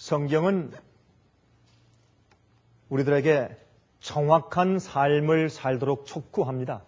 성경은 우리들에게 정확한 삶을 살도록 촉구합니다.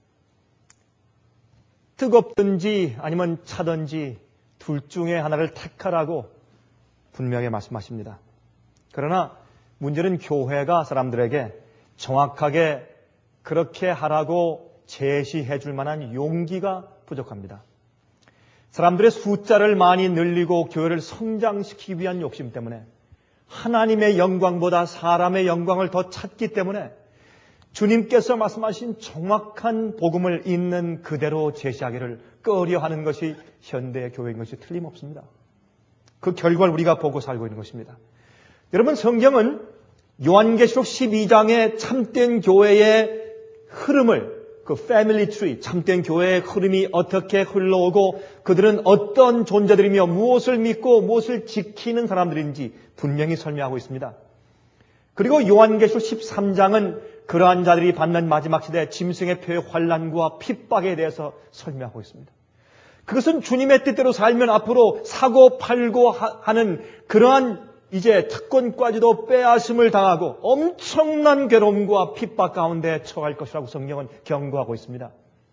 뜨겁든지 아니면 차든지 둘 중에 하나를 택하라고 분명히 말씀하십니다. 그러나 문제는 교회가 사람들에게 정확하게 그렇게 하라고 제시해 줄 만한 용기가 부족합니다. 사람들의 숫자를 많이 늘리고 교회를 성장시키기 위한 욕심 때문에 하나님의 영광보다 사람의 영광을 더 찾기 때문에 주님께서 말씀하신 정확한 복음을 있는 그대로 제시하기를 꺼려하는 것이 현대의 교회인 것이 틀림없습니다. 그 결과를 우리가 보고 살고 있는 것입니다. 여러분, 성경은 요한계시록 12장의 참된 교회의 흐름을, 그 패밀리 트리, 참된 교회의 흐름이 어떻게 흘러오고 그들은 어떤 존재들이며 무엇을 믿고 무엇을 지키는 사람들인지 분명히 설명하고 있습니다. 그리고 요한계시록 13장은 그러한 자들이 받는 마지막 시대 짐승의 표의 환난과 핍박에 대해서 설명하고 있습니다. 그것은 주님의 뜻대로 살면 앞으로 사고 팔고 하는 그러한 이제 특권까지도 빼앗음을 당하고 엄청난 괴로움과 핍박 가운데 처할 것이라고 성경은 경고하고 있습니다.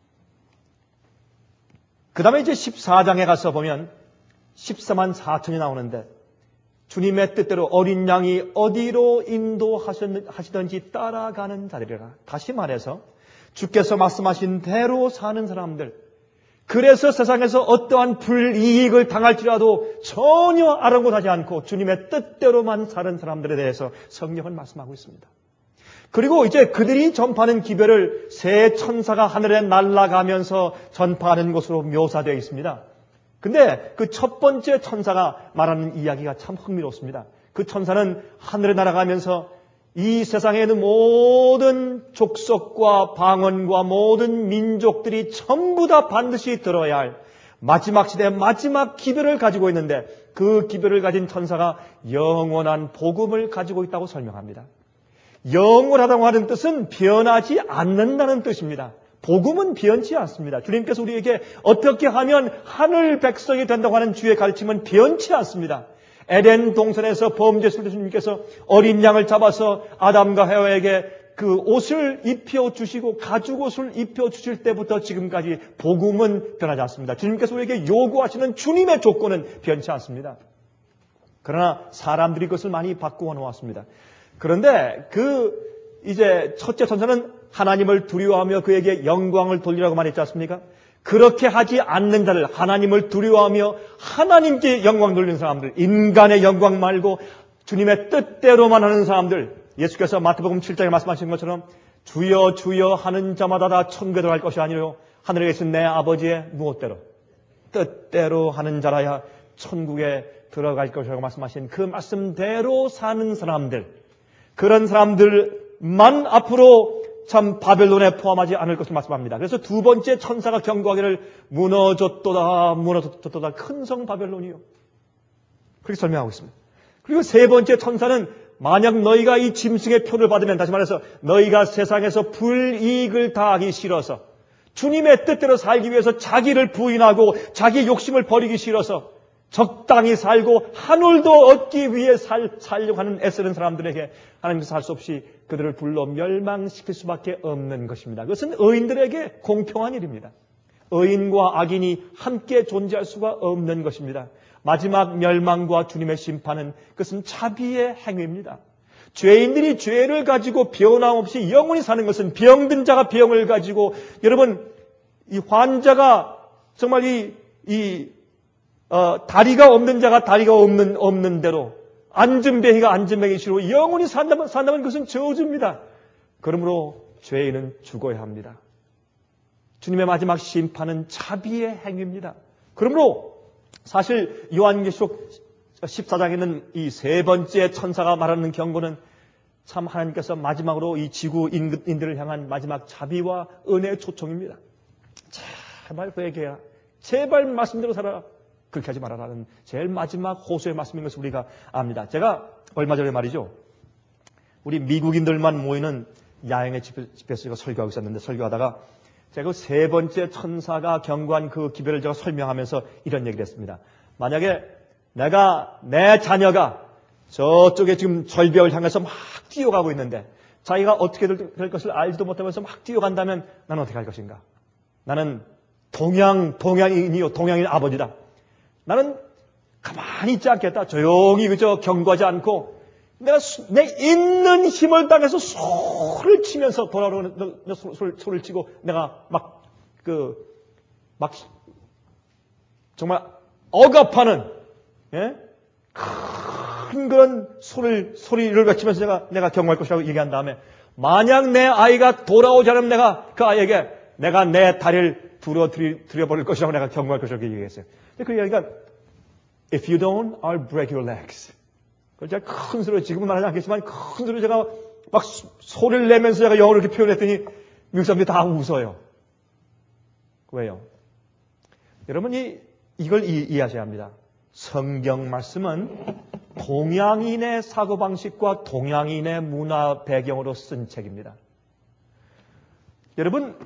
그 다음에 이제 14장에 가서 보면 14만 4천이 나오는데 주님의 뜻대로 어린 양이 어디로 인도하시든지 따라가는 자들이라. 다시 말해서 주께서 말씀하신 대로 사는 사람들, 그래서 세상에서 어떠한 불이익을 당할지라도 전혀 아랑곳하지 않고 주님의 뜻대로만 사는 사람들에 대해서 성경은 말씀하고 있습니다. 그리고 이제 그들이 전파하는 기별을 새 천사가 하늘에 날아가면서 전파하는 것으로 묘사되어 있습니다. 근데 그 첫 번째 천사가 말하는 이야기가 참 흥미롭습니다. 그 천사는 하늘에 날아가면서 이 세상에 있는 모든 족속과 방언과 모든 민족들이 전부 다 반드시 들어야 할 마지막 시대의 마지막 기별을 가지고 있는데 그 기별을 가진 천사가 영원한 복음을 가지고 있다고 설명합니다. 영원하다고 하는 뜻은 변하지 않는다는 뜻입니다. 복음은 변치 않습니다. 주님께서 우리에게 어떻게 하면 하늘 백성이 된다고 하는 주의 가르침은 변치 않습니다. 에덴 동산에서 범죄했을 때 주님께서 어린 양을 잡아서 아담과 해와에게 그 옷을 입혀주시고 가죽옷을 입혀주실 때부터 지금까지 복음은 변하지 않습니다. 주님께서 우리에게 요구하시는 주님의 조건은 변치 않습니다. 그러나 사람들이 그것을 많이 바꾸어 놓았습니다. 그런데 이제 첫째 천사는 하나님을 두려워하며 그에게 영광을 돌리라고 말했지 않습니까? 그렇게 하지 않는 자들, 하나님을 두려워하며 하나님께 영광 돌리는 사람들, 인간의 영광 말고 주님의 뜻대로만 하는 사람들, 예수께서 마태복음 7장에 말씀하신 것처럼 주여 주여 하는 자마다 다 천국에 들어갈 것이 아니요 하늘에 계신 내 아버지의 무엇대로 뜻대로 하는 자라야 천국에 들어갈 것이라고 말씀하신 그 말씀대로 사는 사람들, 그런 사람들만 앞으로 참 바벨론에 포함하지 않을 것을 말씀합니다. 그래서 두 번째 천사가 경고하기를 무너졌도다 무너졌도다 큰 성 바벨론이요, 그렇게 설명하고 있습니다. 그리고 세 번째 천사는 만약 너희가 이 짐승의 표를 받으면, 다시 말해서 너희가 세상에서 불이익을 당하기 싫어서 주님의 뜻대로 살기 위해서 자기를 부인하고 자기 욕심을 버리기 싫어서 적당히 살고 하늘도 얻기 위해 살려고 하는 애쓰는 사람들에게 하나님께서 할 수 없이 그들을 불러 멸망시킬 수밖에 없는 것입니다. 그것은 의인들에게 공평한 일입니다. 의인과 악인이 함께 존재할 수가 없는 것입니다. 마지막 멸망과 주님의 심판은 그것은 자비의 행위입니다. 죄인들이 죄를 가지고 변함없이 영원히 사는 것은 병든 자가 병을 가지고, 여러분 이 환자가 정말 다리가 없는 자가 다리가 없는 대로, 앉은 배이가 앉은 배이기 싫고 영원히 산다면 그것은 저주입니다. 그러므로 죄인은 죽어야 합니다. 주님의 마지막 심판은 자비의 행위입니다. 그러므로 사실 요한계시록 14장에는 이 세 번째 천사가 말하는 경고는 참 하나님께서 마지막으로 이 지구인들을 향한 마지막 자비와 은혜의 초청입니다. 제발 회개해라. 제발 말씀대로 살아라. 그렇게 하지 말아라는 제일 마지막 호소의 말씀인 것을 우리가 압니다. 제가 얼마 전에 말이죠, 우리 미국인들만 모이는 야영의 집회에서 제가 설교하고 있었는데, 설교하다가 제가 세 번째 천사가 경고한 그 기별을 제가 설명하면서 이런 얘기를 했습니다. 만약에 내 자녀가 저쪽에 지금 절벽을 향해서 막 뛰어가고 있는데 자기가 어떻게 될 것을 알지도 못하면서 막 뛰어간다면 나는 어떻게 할 것인가? 나는 동양인이요, 동양인 아버지다. 나는 가만히 있지 않겠다. 조용히 그저 경고하지 않고 내가 내 있는 힘을 당해서 소리를 치면서 돌아오는 소리를 치고 내가 정말 억압하는 큰 그런 소리를 외치면서 내가 경고할 것이라고 얘기한 다음에 만약 내 아이가 돌아오지 않으면 내가 그 아이에게 내가 내 다리를 부러뜨려버릴 것이라고 내가 경고할 것이라고 얘기했어요. 근데 그 얘기가 If you don't, I'll break your legs. 그걸 제가 큰 소리로 지금은 말하지 않겠지만 큰 소리로 제가 막 소리를 내면서 제가 영어로 이렇게 표현했더니 미국 사람들이 다 웃어요. 왜요? 여러분이 이걸 이해하셔야 합니다. 성경 말씀은 동양인의 사고방식과 동양인의 문화 배경으로 쓴 책입니다. 여러분,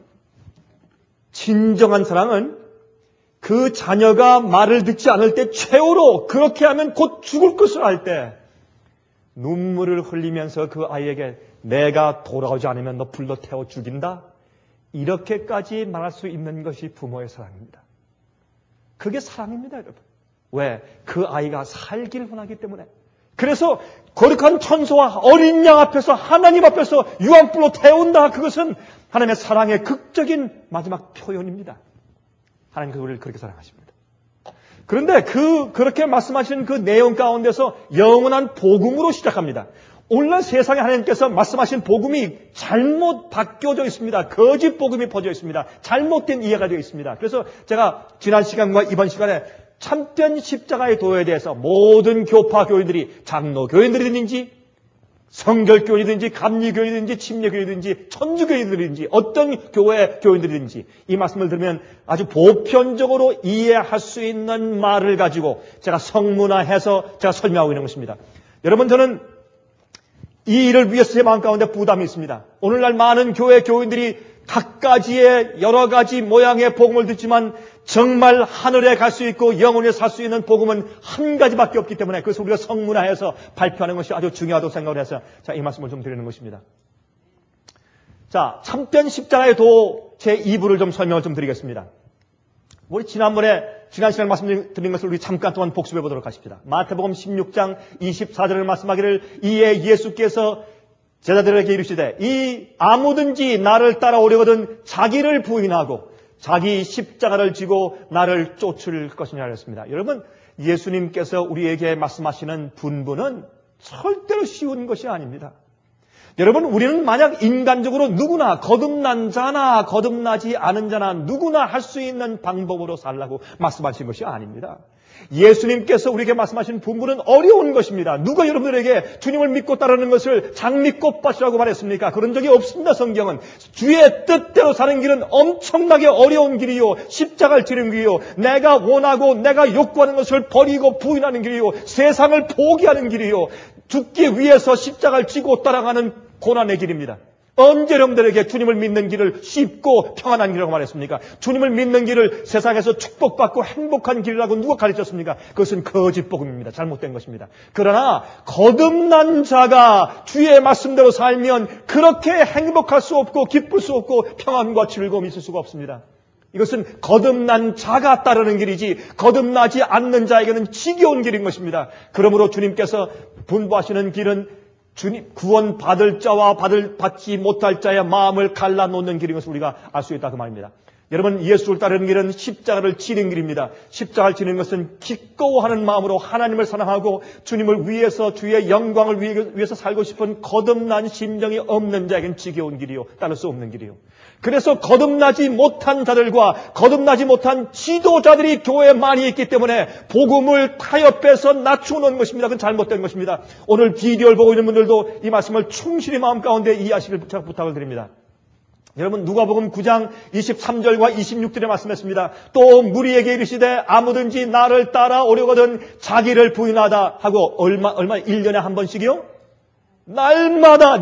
진정한 사랑은 그 자녀가 말을 듣지 않을 때 최후로 그렇게 하면 곧 죽을 것을 알 때 눈물을 흘리면서 그 아이에게 내가 돌아오지 않으면 너 불러 태워 죽인다. 이렇게까지 말할 수 있는 것이 부모의 사랑입니다. 그게 사랑입니다, 여러분. 왜? 그 아이가 살기를 원하기 때문에. 그래서 거룩한 천소와 어린 양 앞에서 하나님 앞에서 유황불로 태운다. 그것은 하나님의 사랑의 극적인 마지막 표현입니다. 하나님께서 우리를 그렇게 사랑하십니다. 그런데 그렇게 말씀하시는 그 내용 가운데서 영원한 복음으로 시작합니다. 오늘날 세상에 하나님께서 말씀하신 복음이 잘못 바뀌어져 있습니다. 거짓 복음이 퍼져 있습니다. 잘못된 이해가 되어 있습니다. 그래서 제가 지난 시간과 이번 시간에 참된 십자가의 도에 대해서 모든 교파 교인들이 장로교인들이든지 성결교인이든지 감리교인이든지 침례교인이든지 천주교인들이든지 어떤 교회 교인들이든지 이 말씀을 들으면 아주 보편적으로 이해할 수 있는 말을 가지고 제가 성문화해서 제가 설명하고 있는 것입니다. 여러분, 저는 이 일을 위해서 제 마음 가운데 부담이 있습니다. 오늘날 많은 교회 교인들이 각가지의 여러 가지 모양의 복음을 듣지만 정말 하늘에 갈 수 있고 영원히 살 수 있는 복음은 한 가지밖에 없기 때문에 그래서 우리가 성문화해서 발표하는 것이 아주 중요하다고 생각을 해서 자, 이 말씀을 좀 드리는 것입니다. 자, 참된 십자가의 도 제 2부를 좀 설명을 좀 드리겠습니다. 우리 지난 시간에 말씀드린 것을 우리 잠깐 동안 복습해 보도록 하십시다. 마태복음 16장 24절을 말씀하기를 이에 예수께서 제자들에게 이르시되 이 아무든지 나를 따라오려거든 자기를 부인하고 자기 십자가를 지고 나를 쫓을 것이냐 하였습니다. 여러분, 예수님께서 우리에게 말씀하시는 분부는 절대로 쉬운 것이 아닙니다. 여러분, 우리는 만약 인간적으로 누구나 거듭난 자나 거듭나지 않은 자나 누구나 할 수 있는 방법으로 살라고 말씀하신 것이 아닙니다. 예수님께서 우리에게 말씀하신 분부는 어려운 것입니다. 누가 여러분들에게 주님을 믿고 따르는 것을 장미꽃밭이라고 말했습니까? 그런 적이 없습니다. 성경은 주의 뜻대로 사는 길은 엄청나게 어려운 길이요, 십자가를 지는 길이요, 내가 원하고 내가 욕구하는 것을 버리고 부인하는 길이요, 세상을 포기하는 길이요, 죽기 위해서 십자가를 지고 따라가는 고난의 길입니다. 언제 여러분들에게 주님을 믿는 길을 쉽고 평안한 길이라고 말했습니까? 주님을 믿는 길을 세상에서 축복받고 행복한 길이라고 누가 가르쳤습니까? 그것은 거짓 복음입니다. 잘못된 것입니다. 그러나 거듭난 자가 주의 말씀대로 살면 그렇게 행복할 수 없고 기쁠 수 없고 평안과 즐거움이 있을 수가 없습니다. 이것은 거듭난 자가 따르는 길이지 거듭나지 않는 자에게는 지겨운 길인 것입니다. 그러므로 주님께서 분부하시는 길은 주님 구원 받을 자와 받지 못할 자의 마음을 갈라놓는 길인 것을 우리가 알 수 있다 그 말입니다. 여러분, 예수를 따르는 길은 십자가를 지는 길입니다. 십자가를 지는 것은 기꺼워하는 마음으로 하나님을 사랑하고 주님을 위해서 주의 영광을 위해서 살고 싶은 거듭난 심정이 없는 자에게는 지겨운 길이요, 따를 수 없는 길이요. 그래서 거듭나지 못한 자들과 거듭나지 못한 지도자들이 교회에 많이 있기 때문에 복음을 타협해서 낮추는 것입니다. 그건 잘못된 것입니다. 오늘 비디오를 보고 있는 분들도 이 말씀을 충실히 마음 가운데 이해하시길 제가 부탁을 드립니다. 여러분, 누가복음 9장 23절과 26절에 말씀했습니다. 또 무리에게 이르시되 아무든지 나를 따라오려거든 자기를 부인하다 하고 얼마 1년에 한 번씩이요? 날마다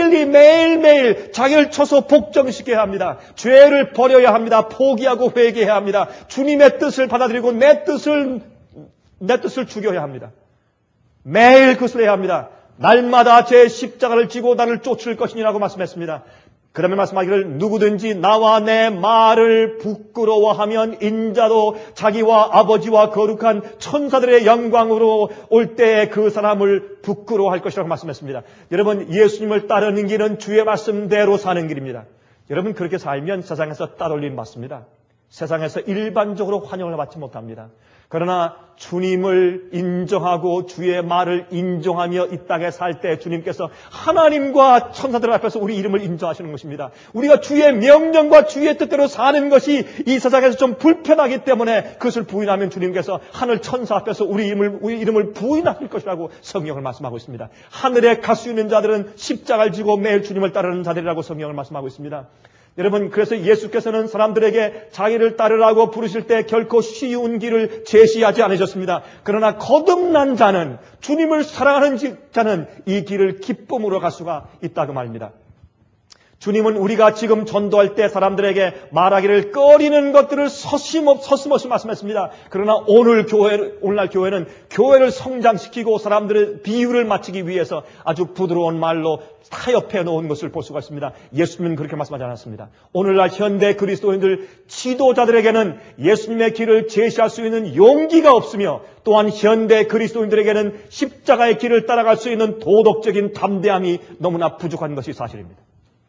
매일매일 자기를 쳐서 복종시켜야 합니다. 죄를 버려야 합니다. 포기하고 회개해야 합니다. 주님의 뜻을 받아들이고 내 뜻을 죽여야 합니다. 매일 그것을 해야 합니다. 날마다 제 십자가를 지고 나를 쫓을 것이니라고 말씀했습니다. 그러면 말씀하기를 누구든지 나와 내 말을 부끄러워하면 인자도 자기와 아버지와 거룩한 천사들의 영광으로 올 때에 그 사람을 부끄러워할 것이라고 말씀했습니다. 여러분, 예수님을 따르는 길은 주의 말씀대로 사는 길입니다. 여러분, 그렇게 살면 세상에서 따돌림 받습니다. 세상에서 일반적으로 환영을 받지 못합니다. 그러나 주님을 인정하고 주의 말을 인정하며 이 땅에 살 때 주님께서 하나님과 천사들 앞에서 우리 이름을 인정하시는 것입니다. 우리가 주의 명령과 주의 뜻대로 사는 것이 이 세상에서 좀 불편하기 때문에 그것을 부인하면 주님께서 하늘 천사 앞에서 우리 이름을 부인하실 것이라고 성경을 말씀하고 있습니다. 하늘에 갈 수 있는 자들은 십자가를 지고 매일 주님을 따르는 자들이라고 성경을 말씀하고 있습니다. 여러분, 그래서 예수께서는 사람들에게 자기를 따르라고 부르실 때 결코 쉬운 길을 제시하지 않으셨습니다. 그러나 거듭난 자는, 주님을 사랑하는 자는 이 길을 기쁨으로 갈 수가 있다고 말입니다. 주님은 우리가 지금 전도할 때 사람들에게 말하기를 꺼리는 것들을 서슴없이 말씀했습니다. 그러나 오늘날 교회는 교회를 성장시키고 사람들의 비유를 맞추기 위해서 아주 부드러운 말로 타협해 놓은 것을 볼 수가 있습니다. 예수님은 그렇게 말씀하지 않았습니다. 오늘날 현대 그리스도인들 지도자들에게는 예수님의 길을 제시할 수 있는 용기가 없으며 또한 현대 그리스도인들에게는 십자가의 길을 따라갈 수 있는 도덕적인 담대함이 너무나 부족한 것이 사실입니다.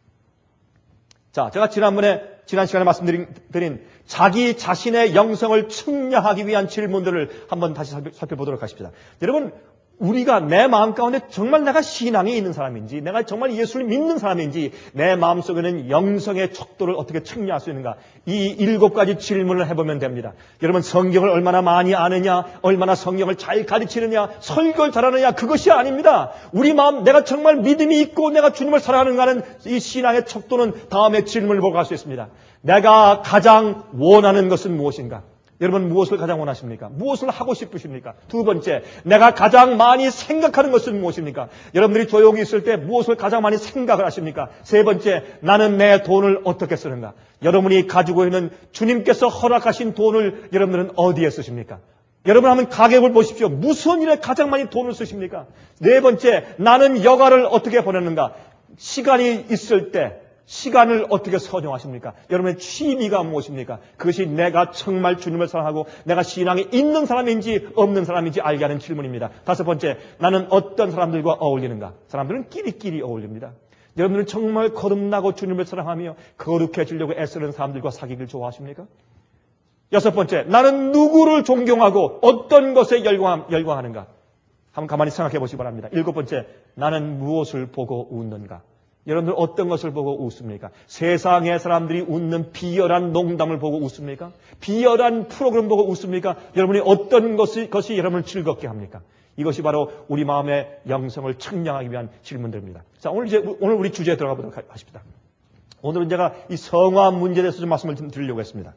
자, 제가 지난 시간에 말씀드린 자기 자신의 영성을 측량하기 위한 질문들을 한번 다시 살펴보도록 하십시다. 여러분, 우리가 내 마음 가운데 정말 내가 신앙이 있는 사람인지, 내가 정말 예수를 믿는 사람인지, 내 마음속에는 영성의 척도를 어떻게 측량할 수 있는가, 이 7가지 질문을 해보면 됩니다. 여러분, 성경을 얼마나 많이 아느냐, 얼마나 성경을 잘 가르치느냐, 설교를 잘하느냐, 그것이 아닙니다. 우리 마음, 내가 정말 믿음이 있고 내가 주님을 사랑하는가는 이 신앙의 척도는 다음에 질문을 보고 갈 수 있습니다. 내가 가장 원하는 것은 무엇인가? 여러분, 무엇을 가장 원하십니까? 무엇을 하고 싶으십니까? 두 번째, 내가 가장 많이 생각하는 것은 무엇입니까? 여러분들이 조용히 있을 때 무엇을 가장 많이 생각을 하십니까? 세 번째, 나는 내 돈을 어떻게 쓰는가? 여러분이 가지고 있는 주님께서 허락하신 돈을 여러분들은 어디에 쓰십니까? 여러분 한번 가격을 보십시오. 무슨 일에 가장 많이 돈을 쓰십니까? 네 번째, 나는 여가를 어떻게 보내는가? 시간이 있을 때 시간을 어떻게 선용하십니까? 여러분의 취미가 무엇입니까? 그것이 내가 정말 주님을 사랑하고 내가 신앙이 있는 사람인지 없는 사람인지 알게 하는 질문입니다. 다섯 번째, 나는 어떤 사람들과 어울리는가? 사람들은 끼리끼리 어울립니다. 여러분들은 정말 거듭나고 주님을 사랑하며 거룩해지려고 애쓰는 사람들과 사귀기를 좋아하십니까? 여섯 번째, 나는 누구를 존경하고 어떤 것에 열광하는가? 한번 가만히 생각해 보시기 바랍니다. 일곱 번째, 나는 무엇을 보고 웃는가? 여러분들 어떤 것을 보고 웃습니까? 세상의 사람들이 웃는 비열한 농담을 보고 웃습니까? 비열한 프로그램 보고 웃습니까? 여러분이 어떤 것이 여러분을 즐겁게 합니까? 이것이 바로 우리 마음의 영성을 측량하기 위한 질문들입니다. 자, 오늘 우리 주제에 들어가 보도록 하십니다. 오늘은 제가 이 성화 문제에 대해서 좀 말씀을 좀 드리려고 했습니다.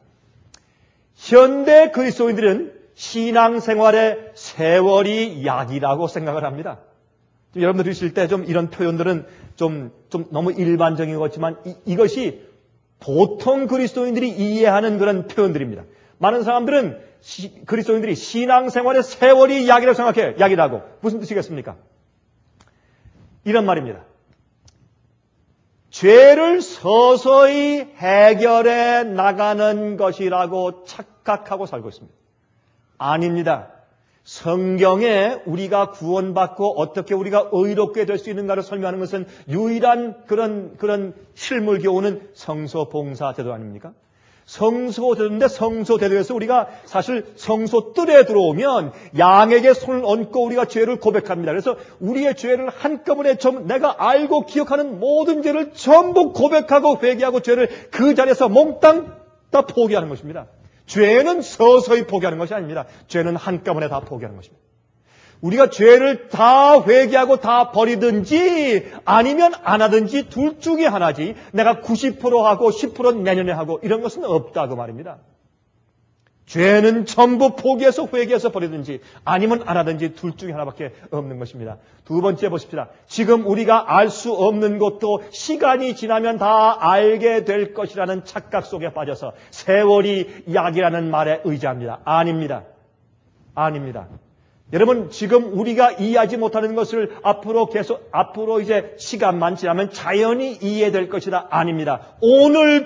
현대 그리스도인들은 신앙생활의 세월이 약이라고 생각을 합니다. 여러분들 들으실 때 좀 이런 표현들은 좀 너무 일반적인 것 같지만 이것이 보통 그리스도인들이 이해하는 그런 표현들입니다. 많은 사람들은 그리스도인들이 신앙생활의 세월이 약이라고 생각해요. 약이라고. 무슨 뜻이겠습니까? 이런 말입니다. 죄를 서서히 해결해 나가는 것이라고 착각하고 살고 있습니다. 아닙니다. 성경에 우리가 구원받고 어떻게 우리가 의롭게 될 수 있는가를 설명하는 것은 유일한 그런 실물 교훈은 성소봉사 제도 아닙니까? 성소제도인데 성소제도에서 우리가 사실 성소뜰에 들어오면 양에게 손을 얹고 우리가 죄를 고백합니다. 그래서 우리의 죄를 한꺼번에 내가 알고 기억하는 모든 죄를 전부 고백하고 회개하고 죄를 그 자리에서 몽땅 다 포기하는 것입니다. 죄는 서서히 포기하는 것이 아닙니다. 죄는 한꺼번에 다 포기하는 것입니다. 우리가 죄를 다 회개하고 다 버리든지 아니면 안 하든지 둘 중에 하나지 내가 90% 하고 10% 내년에 하고 이런 것은 없다고 말입니다. 죄는 전부 포기해서 회개해서 버리든지 아니면 안 하든지 둘 중에 하나밖에 없는 것입니다. 두 번째 보십시다. 지금 우리가 알 수 없는 것도 시간이 지나면 다 알게 될 것이라는 착각 속에 빠져서 세월이 약이라는 말에 의지합니다. 아닙니다. 아닙니다. 여러분, 지금 우리가 이해하지 못하는 것을 앞으로 이제 시간만 지나면 자연히 이해될 것이다. 아닙니다. 오늘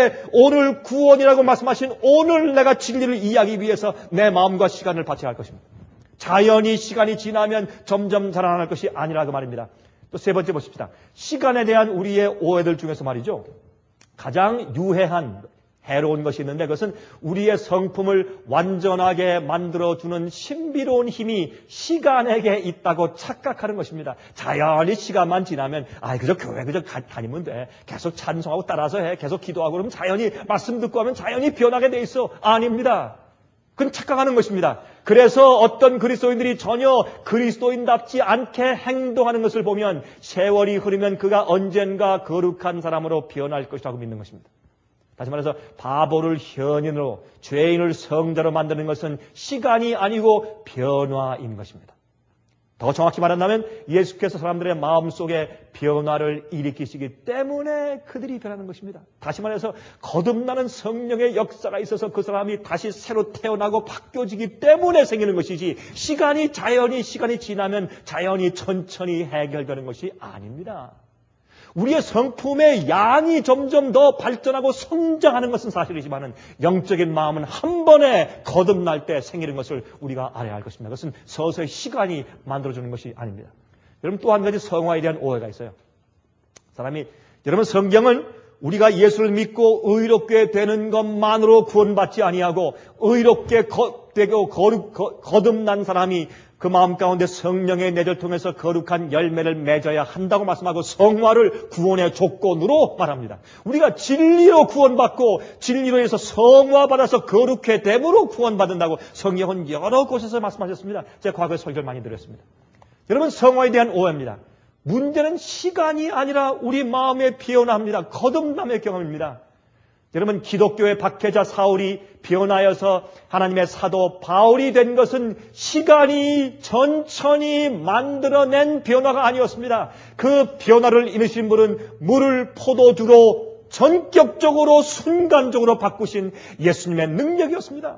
구원이라고 말씀하신 오늘 내가 진리를 이해하기 위해서 내 마음과 시간을 바쳐야 할 것입니다. 자연히 시간이 지나면 점점 자라날 것이 아니라 그 말입니다. 또 세 번째 보십시다. 시간에 대한 우리의 오해들 중에서 말이죠. 가장 유해한 해로운 것이 있는데 그것은 우리의 성품을 완전하게 만들어주는 신비로운 힘이 시간에게 있다고 착각하는 것입니다. 자연히 시간만 지나면 그저 교회 다니면 돼. 계속 찬송하고 따라서 해. 계속 기도하고 그러면 자연히 말씀 듣고 하면 자연히 변하게 돼 있어. 아닙니다. 그건 착각하는 것입니다. 그래서 어떤 그리스도인들이 전혀 그리스도인답지 않게 행동하는 것을 보면 세월이 흐르면 그가 언젠가 거룩한 사람으로 변할 것이라고 믿는 것입니다. 다시 말해서 바보를 현인으로, 죄인을 성자로 만드는 것은 시간이 아니고 변화인 것입니다. 더 정확히 말한다면 예수께서 사람들의 마음속에 변화를 일으키시기 때문에 그들이 변하는 것입니다. 다시 말해서 거듭나는 성령의 역사가 있어서 그 사람이 다시 새로 태어나고 바뀌어지기 때문에 생기는 것이지 시간이 지나면 자연히 천천히 해결되는 것이 아닙니다. 우리의 성품의 양이 점점 더 발전하고 성장하는 것은 사실이지만 영적인 마음은 한 번에 거듭날 때 생기는 것을 우리가 알아야 할 것입니다. 그것은 서서히 시간이 만들어주는 것이 아닙니다. 여러분 또 한 가지 성화에 대한 오해가 있어요. 여러분 성경은 우리가 예수를 믿고 의롭게 되는 것만으로 구원받지 아니하고 의롭게 되고 거듭난 사람이 그 마음 가운데 성령의 내재를 통해서 거룩한 열매를 맺어야 한다고 말씀하고 성화를 구원의 조건으로 말합니다. 우리가 진리로 구원받고 진리로 해서 성화받아서 거룩해 됨으로 구원받는다고 성경은 여러 곳에서 말씀하셨습니다. 제가 과거에 설교를 많이 드렸습니다. 여러분 성화에 대한 오해입니다. 문제는 시간이 아니라 우리 마음의 변화입니다. 거듭남의 경험입니다. 여러분 기독교의 박해자 사울이 변하여서 하나님의 사도 바울이 된 것은 시간이 천천히 만들어낸 변화가 아니었습니다. 그 변화를 이루신 분은 물을 포도주로 전격적으로 순간적으로 바꾸신 예수님의 능력이었습니다.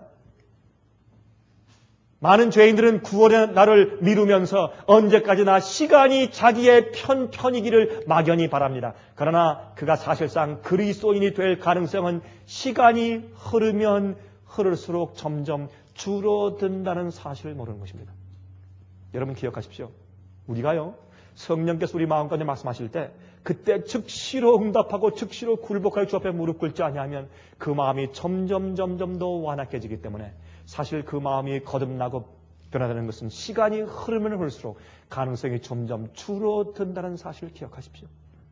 많은 죄인들은 구원의 날을 미루면서 언제까지나 시간이 자기의 편이기를 막연히 바랍니다. 그러나 그가 사실상 그리스도인이 될 가능성은 시간이 흐르면 흐를수록 점점 줄어든다는 사실을 모르는 것입니다. 여러분 기억하십시오. 우리가요 성령께서 우리 마음 가운데 말씀하실 때 그때 즉시로 응답하고 즉시로 굴복하여 주 앞에 무릎 꿇지 아니하면 그 마음이 점점 더 완악해지기 때문에 사실 그 마음이 거듭나고 변화되는 것은 시간이 흐르면 흐를수록 가능성이 점점 줄어든다는 사실을 기억하십시오.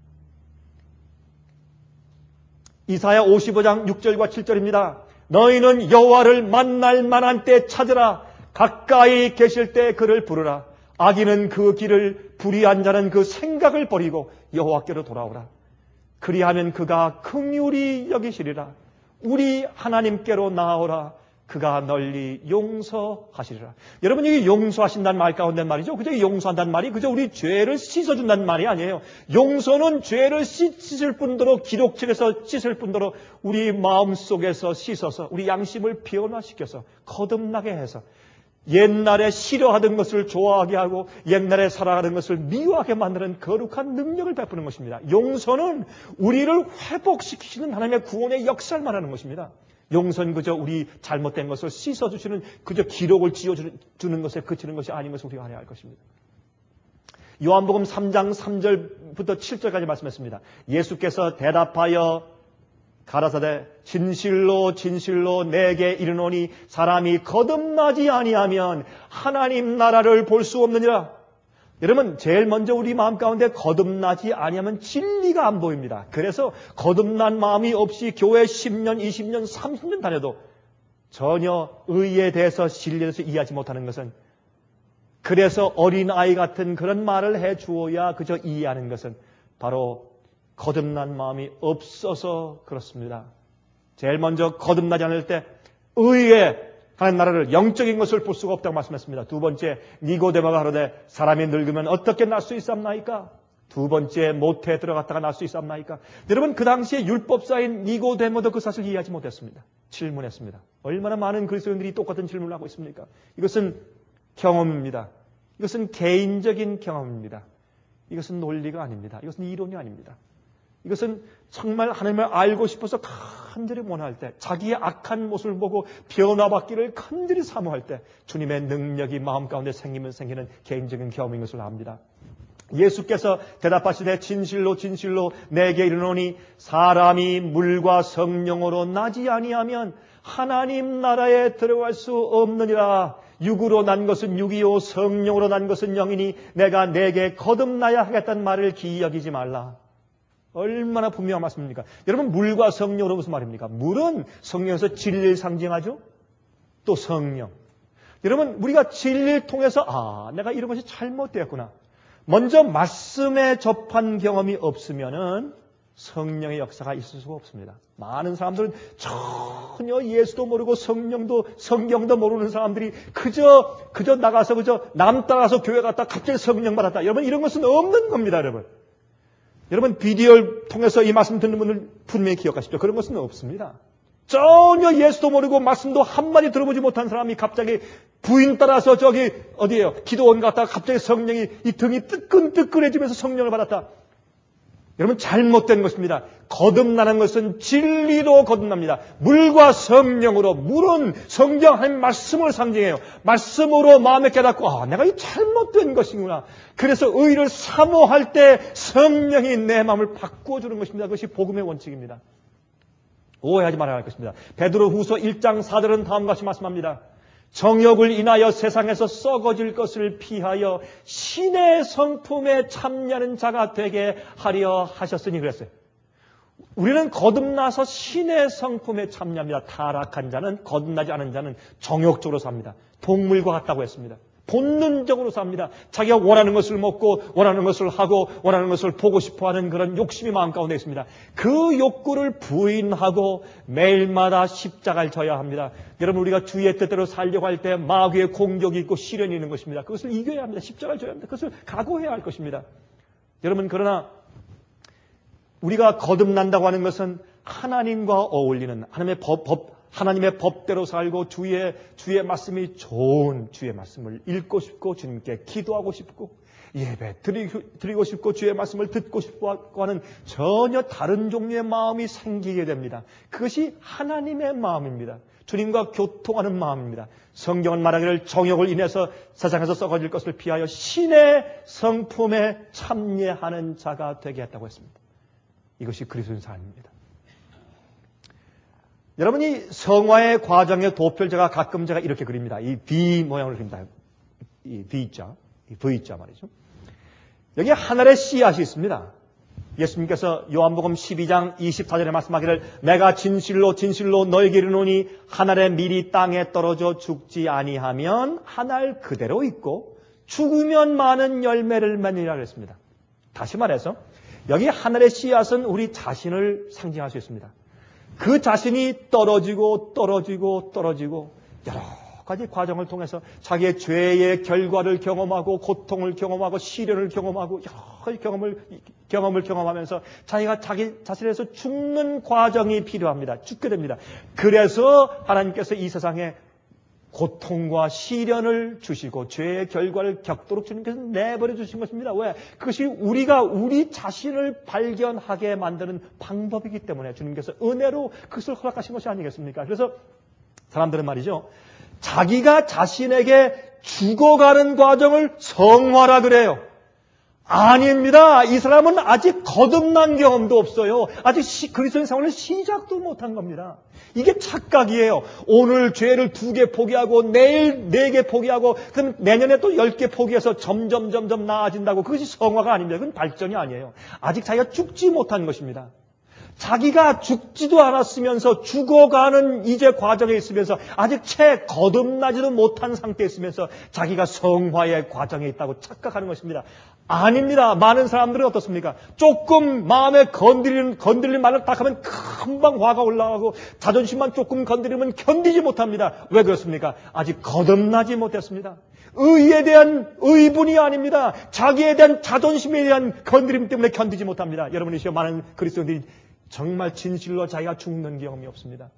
이사야 55장 6절과 7절입니다. 너희는 여호와를 만날 만한 때 찾으라. 가까이 계실 때 그를 부르라. 악인은 그 길을 불의한 자는 그 생각을 버리고 여호와께로 돌아오라. 그리하면 그가 긍휼히 여기시리라. 우리 하나님께로 나아오라. 그가 널리 용서하시리라. 여러분 이게 용서하신다는 말 가운데 말이죠. 그저 용서한다는 말이 그저 우리 죄를 씻어준다는 말이 아니에요. 용서는 죄를 씻을 뿐더러 기록책에서 씻을 뿐더러 우리 마음속에서 씻어서 우리 양심을 변화시켜서 거듭나게 해서 옛날에 싫어하던 것을 좋아하게 하고 옛날에 사랑하던 것을 미워하게 만드는 거룩한 능력을 베푸는 것입니다. 용서는 우리를 회복시키시는 하나님의 구원의 역사를 말하는 것입니다. 용서는 그저 우리 잘못된 것을 씻어주시는 그저 기록을 지어주는 것에 그치는 것이 아닌 것을 우리가 알아야 할 것입니다. 요한복음 3장 3절부터 7절까지 말씀했습니다. 예수께서 대답하여 가라사대 진실로 진실로 내게 이르노니 사람이 거듭나지 아니하면 하나님 나라를 볼 수 없느니라. 여러분 제일 먼저 우리 마음 가운데 거듭나지 아니하면 진리가 안 보입니다. 그래서 거듭난 마음이 없이 교회 10년, 20년, 30년 다녀도 전혀 의에 대해서 진리에 대해서 이해하지 못하는 것은 그래서 어린아이 같은 그런 말을 해주어야 그저 이해하는 것은 바로 거듭난 마음이 없어서 그렇습니다. 제일 먼저 거듭나지 않을 때 의에 하나님 나라를 영적인 것을 볼 수가 없다고 말씀했습니다. 두 번째 니고데모가 가로되 사람이 늙으면 어떻게 날 수 있사옵나이까? 두 번째 모태에 들어갔다가 날 수 있사옵나이까? 여러분 그 당시에 율법사인 니고데모도 그 사실을 이해하지 못했습니다. 질문했습니다. 얼마나 많은 그리스도인들이 똑같은 질문을 하고 있습니까? 이것은 경험입니다. 이것은 개인적인 경험입니다. 이것은 논리가 아닙니다. 이것은 이론이 아닙니다. 이것은 정말 하나님을 알고 싶어서 간절히 원할 때, 자기의 악한 모습을 보고 변화받기를 간절히 사모할 때 주님의 능력이 마음 가운데 생기면 생기는 개인적인 경험인 것을 압니다. 예수께서 대답하시되 진실로 진실로 내게 이르노니 사람이 물과 성령으로 나지 아니하면 하나님 나라에 들어갈 수 없느니라. 육으로 난 것은 육이요 성령으로 난 것은 영이니 내가 내게 거듭나야 하겠다는 말을 기억이지 말라. 얼마나 분명한 말씀입니까? 여러분, 물과 성령으로 무슨 말입니까? 물은 성령에서 진리를 상징하죠. 또 성령. 여러분, 우리가 진리를 통해서 내가 이런 것이 잘못되었구나. 먼저 말씀에 접한 경험이 없으면은 성령의 역사가 있을 수가 없습니다. 많은 사람들은 전혀 예수도 모르고 성경도 모르는 사람들이 그저 나가서 남 따라서 교회 갔다 갑자기 성령 받았다. 여러분, 이런 것은 없는 겁니다, 여러분. 여러분, 비디오를 통해서 이 말씀 듣는 분들 분명히 기억하십시오. 그런 것은 없습니다. 전혀 예수도 모르고 말씀도 한마디 들어보지 못한 사람이 갑자기 부인 따라서 기도원 갔다가 갑자기 성령이 이 등이 뜨끈뜨끈해지면서 성령을 받았다. 여러분, 잘못된 것입니다. 거듭나는 것은 진리로 거듭납니다. 물과 성령으로. 물은 성경 하나님 말씀을 상징해요. 말씀으로 마음에 깨닫고 내가 이 잘못된 것이구나. 그래서 의를 사모할 때 성령이 내 마음을 바꿔주는 것입니다. 그것이 복음의 원칙입니다. 오해하지 말아야 할 것입니다. 베드로후서 1장 4절은 다음과 같이 말씀합니다. 정욕을 인하여 세상에서 썩어질 것을 피하여 신의 성품에 참여하는 자가 되게 하려 하셨으니 그랬어요. 우리는 거듭나서 신의 성품에 참여합니다. 타락한 자는, 거듭나지 않은 자는 정욕적으로 삽니다. 동물과 같다고 했습니다. 본능적으로 삽니다. 자기가 원하는 것을 먹고 원하는 것을 하고 원하는 것을 보고 싶어하는 그런 욕심이 마음 가운데 있습니다. 그 욕구를 부인하고 매일마다 십자가를 져야 합니다. 여러분, 우리가 주의 뜻대로 살려고 할 때 마귀의 공격이 있고 시련이 있는 것입니다. 그것을 이겨야 합니다. 십자가를 져야 합니다. 그것을 각오해야 할 것입니다. 여러분, 그러나 우리가 거듭난다고 하는 것은 하나님과 어울리는 하나님의 법대로 살고 주의 말씀이 좋은 주의 말씀을 읽고 싶고 주님께 기도하고 싶고 예배 드리고 싶고 주의 말씀을 듣고 싶고 하는 전혀 다른 종류의 마음이 생기게 됩니다. 그것이 하나님의 마음입니다. 주님과 교통하는 마음입니다. 성경은 말하기를 정욕을 인해서 세상에서 썩어질 것을 피하여 신의 성품에 참여하는 자가 되게 했다고 했습니다. 이것이 그리스도인 삶입니다. 여러분이 성화의 과정의 도표를 가끔 제가 이렇게 그립니다. 이 V 모양을 그립니다. 이 V자 말이죠. 여기 하늘의 씨앗이 있습니다. 예수님께서 요한복음 12장 24절에 말씀하기를 내가 진실로 진실로 너에게 이르노니 하늘의 밀이 땅에 떨어져 죽지 아니하면 하늘 그대로 있고 죽으면 많은 열매를 맺느니라 그랬습니다. 다시 말해서 여기 하늘의 씨앗은 우리 자신을 상징할 수 있습니다. 그 자신이 떨어지고 여러 가지 과정을 통해서 자기의 죄의 결과를 경험하고 고통을 경험하고 시련을 경험하고 여러 경험을 경험하면서 자기가 자기 자신에서 죽는 과정이 필요합니다. 죽게 됩니다. 그래서 하나님께서 이 세상에 고통과 시련을 주시고 죄의 결과를 겪도록 주님께서 내버려 주신 것입니다. 왜? 그것이 우리가 우리 자신을 발견하게 만드는 방법이기 때문에 주님께서 은혜로 그것을 허락하신 것이 아니겠습니까? 그래서 사람들은 말이죠. 자기가 자신에게 죽어가는 과정을 성화라 그래요. 아닙니다. 이 사람은 아직 거듭난 경험도 없어요. 아직 그리스도인 생활을 시작도 못한 겁니다. 이게 착각이에요. 오늘 죄를 2개 포기하고 내일 4개 포기하고 그럼 내년에 또 10개 포기해서 점점 나아진다고. 그것이 성화가 아닙니다. 그건 발전이 아니에요. 아직 자기가 죽지 못한 것입니다. 자기가 죽지도 않았으면서 죽어가는 이제 과정에 있으면서 아직 채 거듭나지도 못한 상태에 있으면서 자기가 성화의 과정에 있다고 착각하는 것입니다. 아닙니다. 많은 사람들은 어떻습니까? 조금 마음에 건드릴 말을 딱 하면 금방 화가 올라가고 자존심만 조금 건드리면 견디지 못합니다. 왜 그렇습니까? 아직 거듭나지 못했습니다. 의에 대한 의분이 아닙니다. 자기에 대한 자존심에 대한 건드림 때문에 견디지 못합니다. 여러분이 많은 그리스도인들이 정말 진실로 자기가 죽는 경험이 없습니다.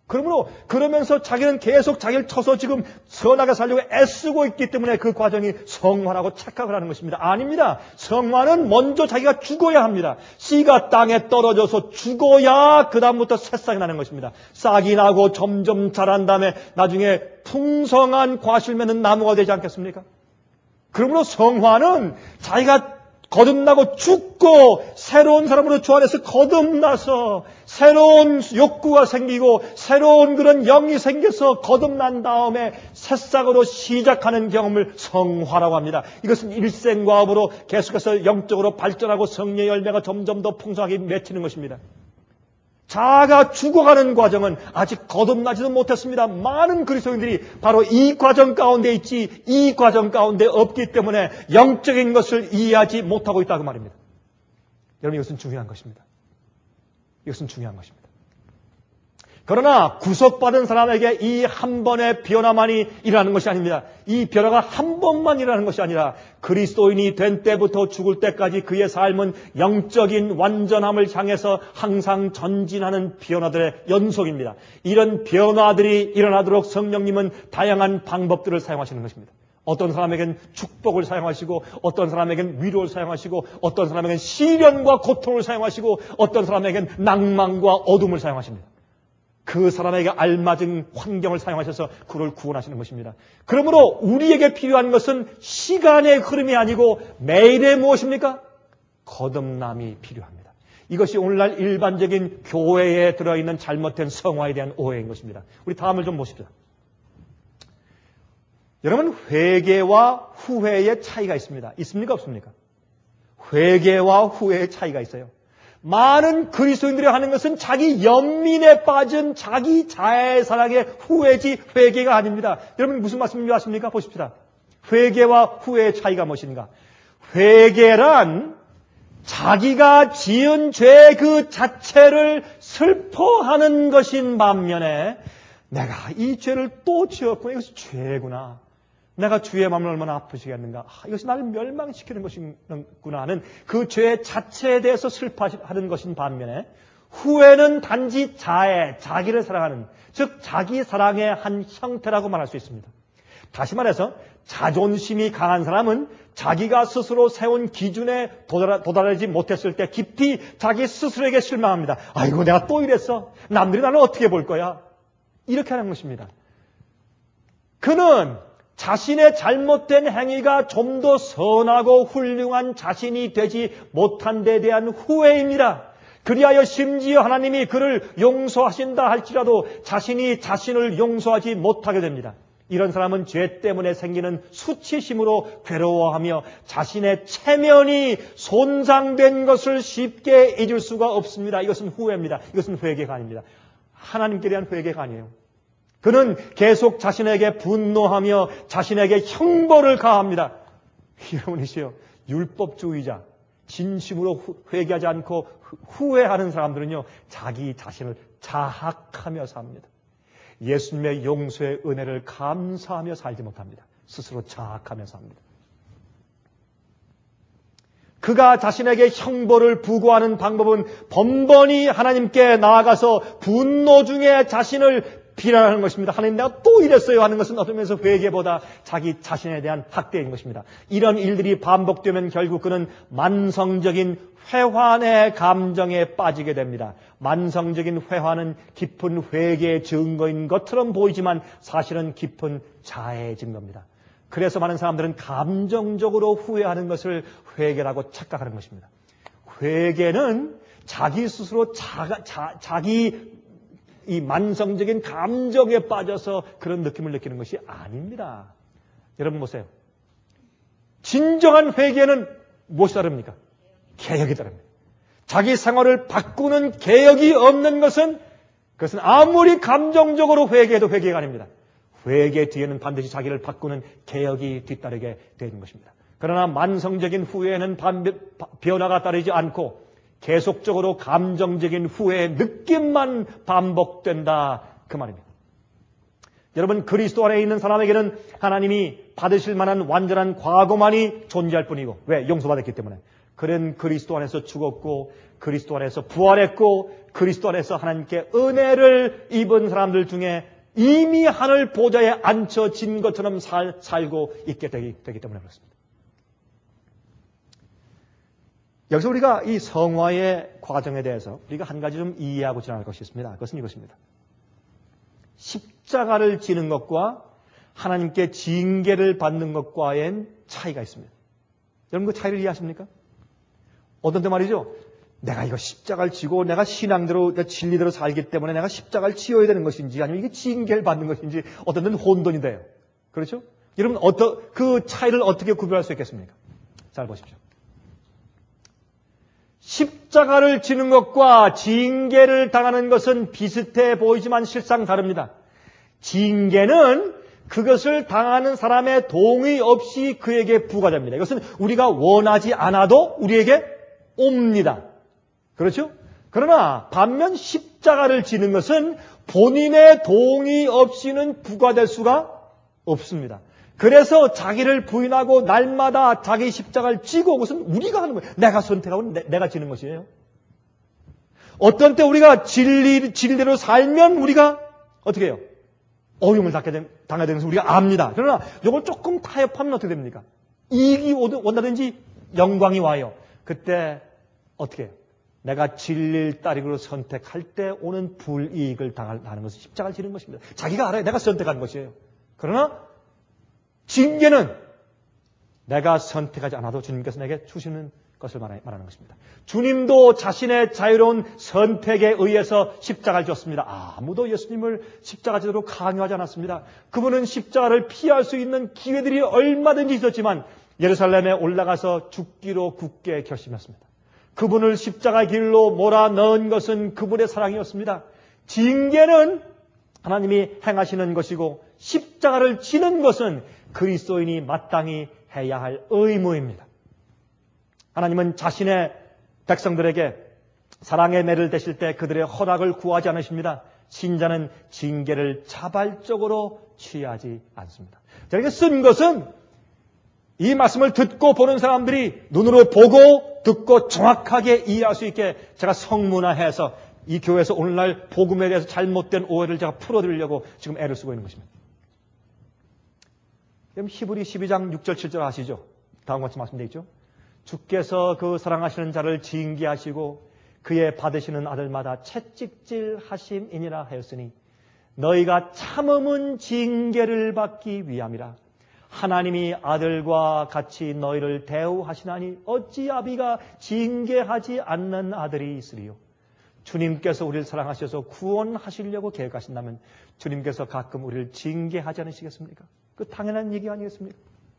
그러면서 자기는 계속 자기를 쳐서 지금 선하게 살려고 애쓰고 있기 때문에 그 과정이 성화라고 착각을 하는 것입니다. 아닙니다. 성화는 먼저 자기가 죽어야 합니다. 씨가 땅에 떨어져서 죽어야 그 다음부터 새싹이 나는 것입니다. 싹이 나고 점점 자란 다음에 나중에 풍성한 과실 맺는 나무가 되지 않겠습니까? 그러므로 성화는 자기가 거듭나고 죽고 새로운 사람으로 주 안에서 거듭나서 새로운 욕구가 생기고 새로운 그런 영이 생겨서 거듭난 다음에 새싹으로 시작하는 경험을 성화라고 합니다. 이것은 일생과업으로 계속해서 영적으로 발전하고 성령의 열매가 점점 더 풍성하게 맺히는 것입니다. 자아가 죽어가는 과정은 아직 거듭나지도 못했습니다. 많은 그리스도인들이 바로 이 과정 가운데 있지 이 과정 가운데 없기 때문에 영적인 것을 이해하지 못하고 있다고 말입니다. 여러분, 이것은 중요한 것입니다. 이것은 중요한 것입니다. 그러나 구속받은 사람에게 이 한 번의 변화만이 일어나는 것이 아닙니다. 이 변화가 한 번만 일어나는 것이 아니라 그리스도인이 된 때부터 죽을 때까지 그의 삶은 영적인 완전함을 향해서 항상 전진하는 변화들의 연속입니다. 이런 변화들이 일어나도록 성령님은 다양한 방법들을 사용하시는 것입니다. 어떤 사람에겐 축복을 사용하시고 어떤 사람에겐 위로를 사용하시고 어떤 사람에겐 시련과 고통을 사용하시고 어떤 사람에겐 낭만과 어둠을 사용하십니다. 그 사람에게 알맞은 환경을 사용하셔서 그를 구원하시는 것입니다. 그러므로 우리에게 필요한 것은 시간의 흐름이 아니고 매일의 무엇입니까? 거듭남이 필요합니다. 이것이 오늘날 일반적인 교회에 들어있는 잘못된 성화에 대한 오해인 것입니다. 우리 다음을 좀 보십시오. 여러분, 회개와 후회의 차이가 있습니다. 있습니까? 없습니까? 회개와 후회의 차이가 있어요. 많은 그리스도인들이 하는 것은 자기 연민에 빠진 자기 자아의 사랑의 후회지 회개가 아닙니다. 여러분, 무슨 말씀인지 아십니까? 보십시다. 회개와 후회의 차이가 무엇인가? 회개란 자기가 지은 죄 그 자체를 슬퍼하는 것인 반면에 내가 이 죄를 또 지었구나. 이것이 죄구나. 내가 주의 마음을 얼마나 아프시겠는가. 이것이 나를 멸망시키는 것이구나 하는 그 죄 자체에 대해서 슬퍼하는 것인 반면에 후회는 단지 자기를 사랑하는, 즉 자기 사랑의 한 형태라고 말할 수 있습니다. 다시 말해서 자존심이 강한 사람은 자기가 스스로 세운 기준에 도달하지 못했을 때 깊이 자기 스스로에게 실망합니다. 아이고, 내가 또 이랬어. 남들이 나를 어떻게 볼 거야. 이렇게 하는 것입니다. 그는 자신의 잘못된 행위가 좀 더 선하고 훌륭한 자신이 되지 못한 데 대한 후회입니다. 그리하여 심지어 하나님이 그를 용서하신다 할지라도 자신이 자신을 용서하지 못하게 됩니다. 이런 사람은 죄 때문에 생기는 수치심으로 괴로워하며 자신의 체면이 손상된 것을 쉽게 잊을 수가 없습니다. 이것은 후회입니다. 이것은 회개가 아닙니다. 하나님께 대한 회개가 아니에요. 그는 계속 자신에게 분노하며 자신에게 형벌을 가합니다. 여러분이시여, 율법주의자, 진심으로 회개하지 않고 후회하는 사람들은요, 자기 자신을 자학하며 삽니다. 예수님의 용서의 은혜를 감사하며 살지 못합니다. 스스로 자학하며 삽니다. 그가 자신에게 형벌을 부과하는 방법은 번번이 하나님께 나아가서 분노 중에 자신을 비난하는 것입니다. 하나님, 내가 또 이랬어요 하는 것은 어떤 면에서 회개보다 자기 자신에 대한 학대인 것입니다. 이런 일들이 반복되면 결국 그는 만성적인 회환의 감정에 빠지게 됩니다. 만성적인 회환은 깊은 회개의 증거인 것처럼 보이지만 사실은 깊은 자해의 증거입니다. 그래서 많은 사람들은 감정적으로 후회하는 것을 회개라고 착각하는 것입니다. 회개는 자기 스스로 자기 이 만성적인 감정에 빠져서 그런 느낌을 느끼는 것이 아닙니다. 여러분 보세요. 진정한 회개는 무엇이 다릅니까? 개혁이 다릅니다. 자기 생활을 바꾸는 개혁이 없는 것은 그것은 아무리 감정적으로 회개해도 회개가 아닙니다. 회개 뒤에는 반드시 자기를 바꾸는 개혁이 뒤따르게 되는 것입니다. 그러나 만성적인 후회에는 변화가 따르지 않고 계속적으로 감정적인 후회의 느낌만 반복된다, 그 말입니다. 여러분, 그리스도 안에 있는 사람에게는 하나님이 받으실 만한 완전한 과거만이 존재할 뿐이고, 왜? 용서받았기 때문에. 그는 그리스도 안에서 죽었고 그리스도 안에서 부활했고 그리스도 안에서 하나님께 은혜를 입은 사람들 중에 이미 하늘 보좌에 앉혀진 것처럼 살고 있게 되기 때문에 그렇습니다. 여기서 우리가 이 성화의 과정에 대해서 우리가 한 가지 좀 이해하고 지나갈 것이 있습니다. 그것은 이것입니다. 십자가를 지는 것과 하나님께 징계를 받는 것과의 차이가 있습니다. 여러분 그 차이를 이해하십니까? 어떤 때 말이죠. 내가 이거 십자가를 지고 내가 신앙대로 진리대로 살기 때문에 내가 십자가를 지어야 되는 것인지 아니면 이게 징계를 받는 것인지 어떤 때는 혼돈이 돼요. 그렇죠? 여러분 그 차이를 어떻게 구별할 수 있겠습니까? 잘 보십시오. 십자가를 지는 것과 징계를 당하는 것은 비슷해 보이지만 실상 다릅니다. 징계는 그것을 당하는 사람의 동의 없이 그에게 부과됩니다. 이것은 우리가 원하지 않아도 우리에게 옵니다. 그렇죠? 그러나 반면 십자가를 지는 것은 본인의 동의 없이는 부과될 수가 없습니다. 그래서 자기를 부인하고 날마다 자기 십자가를 지고 그것은 우리가 하는 거예요. 내가 선택하고 내가 지는 것이에요. 어떤 때 우리가 진리대로 살면 우리가 어떻게 해요? 어려움을 당하게 되는 것을 우리가 압니다. 그러나 이걸 조금 타협하면 어떻게 됩니까? 이익이 온다든지 영광이 와요. 그때 어떻게 해요? 내가 진리를 따르기로 선택할 때 오는 불이익을 당하는 것은 십자가를 지는 것입니다. 자기가 알아요. 내가 선택한 것이에요. 그러나 징계는 내가 선택하지 않아도 주님께서 내게 주시는 것을 말하는 것입니다. 주님도 자신의 자유로운 선택에 의해서 십자가를 졌습니다. 아무도 예수님을 십자가 제대로 강요하지 않았습니다. 그분은 십자가를 피할 수 있는 기회들이 얼마든지 있었지만 예루살렘에 올라가서 죽기로 굳게 결심했습니다. 그분을 십자가 길로 몰아넣은 것은 그분의 사랑이었습니다. 징계는 하나님이 행하시는 것이고 십자가를 지는 것은 그리스도인이 마땅히 해야 할 의무입니다. 하나님은 자신의 백성들에게 사랑의 매를 대실 때 그들의 허락을 구하지 않으십니다. 신자는 징계를 자발적으로 취하지 않습니다. 저에게 쓴 것은 이 말씀을 듣고 보는 사람들이 눈으로 보고 듣고 정확하게 이해할 수 있게 제가 성문화해서 이 교회에서 오늘날 복음에 대해서 잘못된 오해를 제가 풀어드리려고 지금 애를 쓰고 있는 것입니다. 그럼 히브리 12장 6절 7절 아시죠? 다음과 같이 말씀되어 있죠? 주께서 그 사랑하시는 자를 징계하시고 그의 받으시는 아들마다 채찍질 하심이니라 하였으니 너희가 참음은 징계를 받기 위함이라. 하나님이 아들과 같이 너희를 대우하시나니 어찌 아비가 징계하지 않는 아들이 있으리요. 주님께서 우리를 사랑하셔서 구원하시려고 계획하신다면 주님께서 가끔 우리를 징계하지 않으시겠습니까? 그 당연한 얘기 아니겠습니까?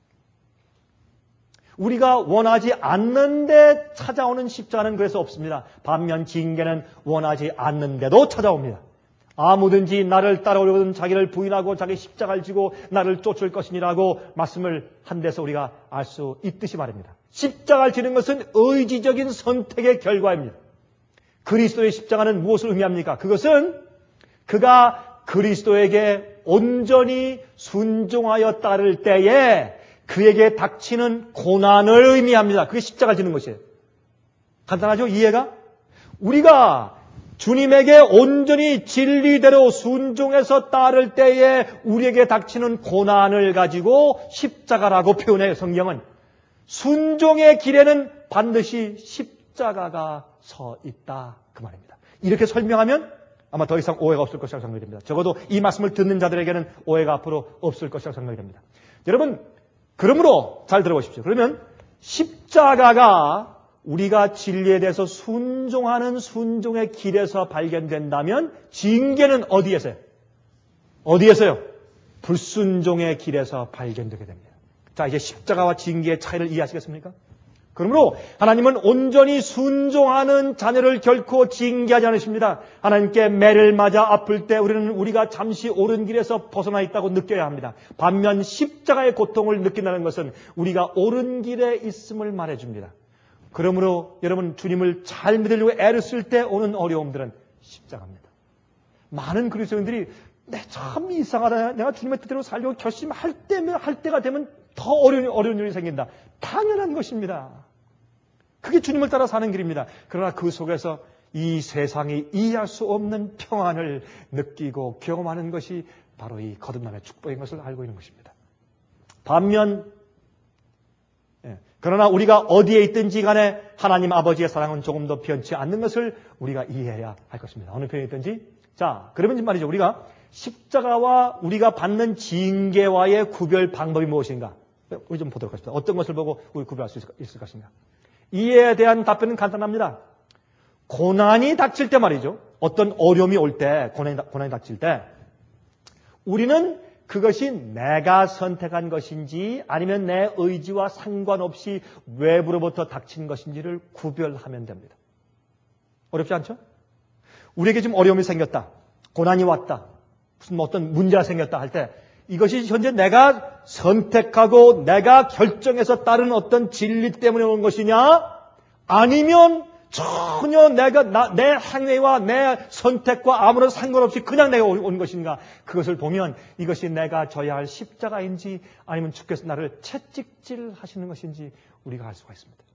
우리가 원하지 않는데 찾아오는 십자가는 그래서 없습니다. 반면 징계는 원하지 않는데도 찾아옵니다. 아무든지 나를 따라오려거든 자기를 부인하고 자기 십자가를 지고 나를 쫓을 것이니라고 말씀을 한 데서 우리가 알 수 있듯이 말입니다. 십자가를 지는 것은 의지적인 선택의 결과입니다. 그리스도의 십자가는 무엇을 의미합니까? 그것은 그가 그리스도에게 온전히 순종하여 따를 때에 그에게 닥치는 고난을 의미합니다. 그게 십자가를 지는 것이에요. 간단하죠? 이해가? 우리가 주님에게 온전히 진리대로 순종해서 따를 때에 우리에게 닥치는 고난을 가지고 십자가라고 표현해요. 성경은. 순종의 길에는 반드시 십자가가 서 있다. 그 말입니다. 이렇게 설명하면 아마 더 이상 오해가 없을 것이라고 생각이 됩니다. 적어도 이 말씀을 듣는 자들에게는 오해가 앞으로 없을 것이라고 생각이 됩니다. 여러분, 그러므로 잘 들어보십시오. 그러면 십자가가 우리가 진리에 대해서 순종하는 순종의 길에서 발견된다면 징계는 어디에서요? 어디에서요? 불순종의 길에서 발견되게 됩니다. 자, 이제 십자가와 징계의 차이를 이해하시겠습니까? 그러므로 하나님은 온전히 순종하는 자녀를 결코 징계하지 않으십니다. 하나님께 매를 맞아 아플 때 우리가 잠시 옳은 길에서 벗어나 있다고 느껴야 합니다. 반면 십자가의 고통을 느낀다는 것은 우리가 옳은 길에 있음을 말해줍니다. 그러므로 여러분 주님을 잘 믿으려고 애를 쓸 때 오는 어려움들은 십자가입니다. 많은 그리스도인들이 참 이상하다. 내가 주님의 뜻대로 살려고 결심할 때가 되면 더 어려운 일이 생긴다. 당연한 것입니다. 그게 주님을 따라 사는 길입니다. 그러나 그 속에서 이 세상이 이해할 수 없는 평안을 느끼고 경험하는 것이 바로 이 거듭남의 축복인 것을 알고 있는 것입니다. 반면 그러나 우리가 어디에 있든지 간에 하나님 아버지의 사랑은 조금 더 변치 않는 것을 우리가 이해해야 할 것입니다. 어느 편에 있든지. 자, 그러면 말이죠. 우리가 십자가와 우리가 받는 징계와의 구별 방법이 무엇인가? 우리 좀 보도록 하겠습니다. 어떤 것을 보고 우리 구별할 수 있을 것인가? 이에 대한 답변은 간단합니다. 고난이 닥칠 때 말이죠. 어떤 어려움이 올 때, 고난이 닥칠 때 우리는 그것이 내가 선택한 것인지 아니면 내 의지와 상관없이 외부로부터 닥친 것인지를 구별하면 됩니다. 어렵지 않죠? 우리에게 지금 어려움이 생겼다. 고난이 왔다. 무슨 어떤 문제가 생겼다 할 때 이것이 현재 내가 선택하고 내가 결정해서 따른 어떤 진리 때문에 온 것이냐? 아니면 전혀 내 행위와 내 선택과 아무런 상관없이 그냥 내가 온 것인가? 그것을 보면 이것이 내가 져야 할 십자가인지 아니면 주께서 나를 채찍질 하시는 것인지 우리가 알 수가 있습니다.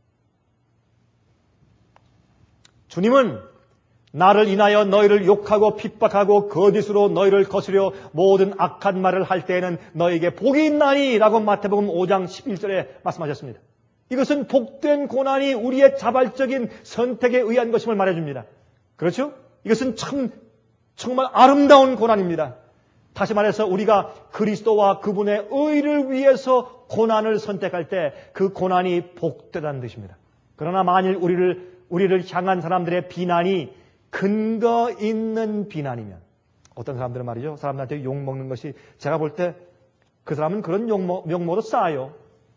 주님은 나를 인하여 너희를 욕하고 핍박하고 거짓으로 너희를 거스려 모든 악한 말을 할 때에는 너희에게 복이 있나니 라고 마태복음 5장 11절에 말씀하셨습니다. 이것은 복된 고난이 우리의 자발적인 선택에 의한 것임을 말해줍니다. 그렇죠? 이것은 정말 아름다운 고난입니다. 다시 말해서 우리가 그리스도와 그분의 의를 위해서 고난을 선택할 때 그 고난이 복되다는 뜻입니다. 그러나 만일 우리를 향한 사람들의 비난이 근거 있는 비난이면 어떤 사람들은 말이죠. 사람들한테 욕먹는 것이 제가 볼 때 그 사람은 그런 욕먹어도 싸요.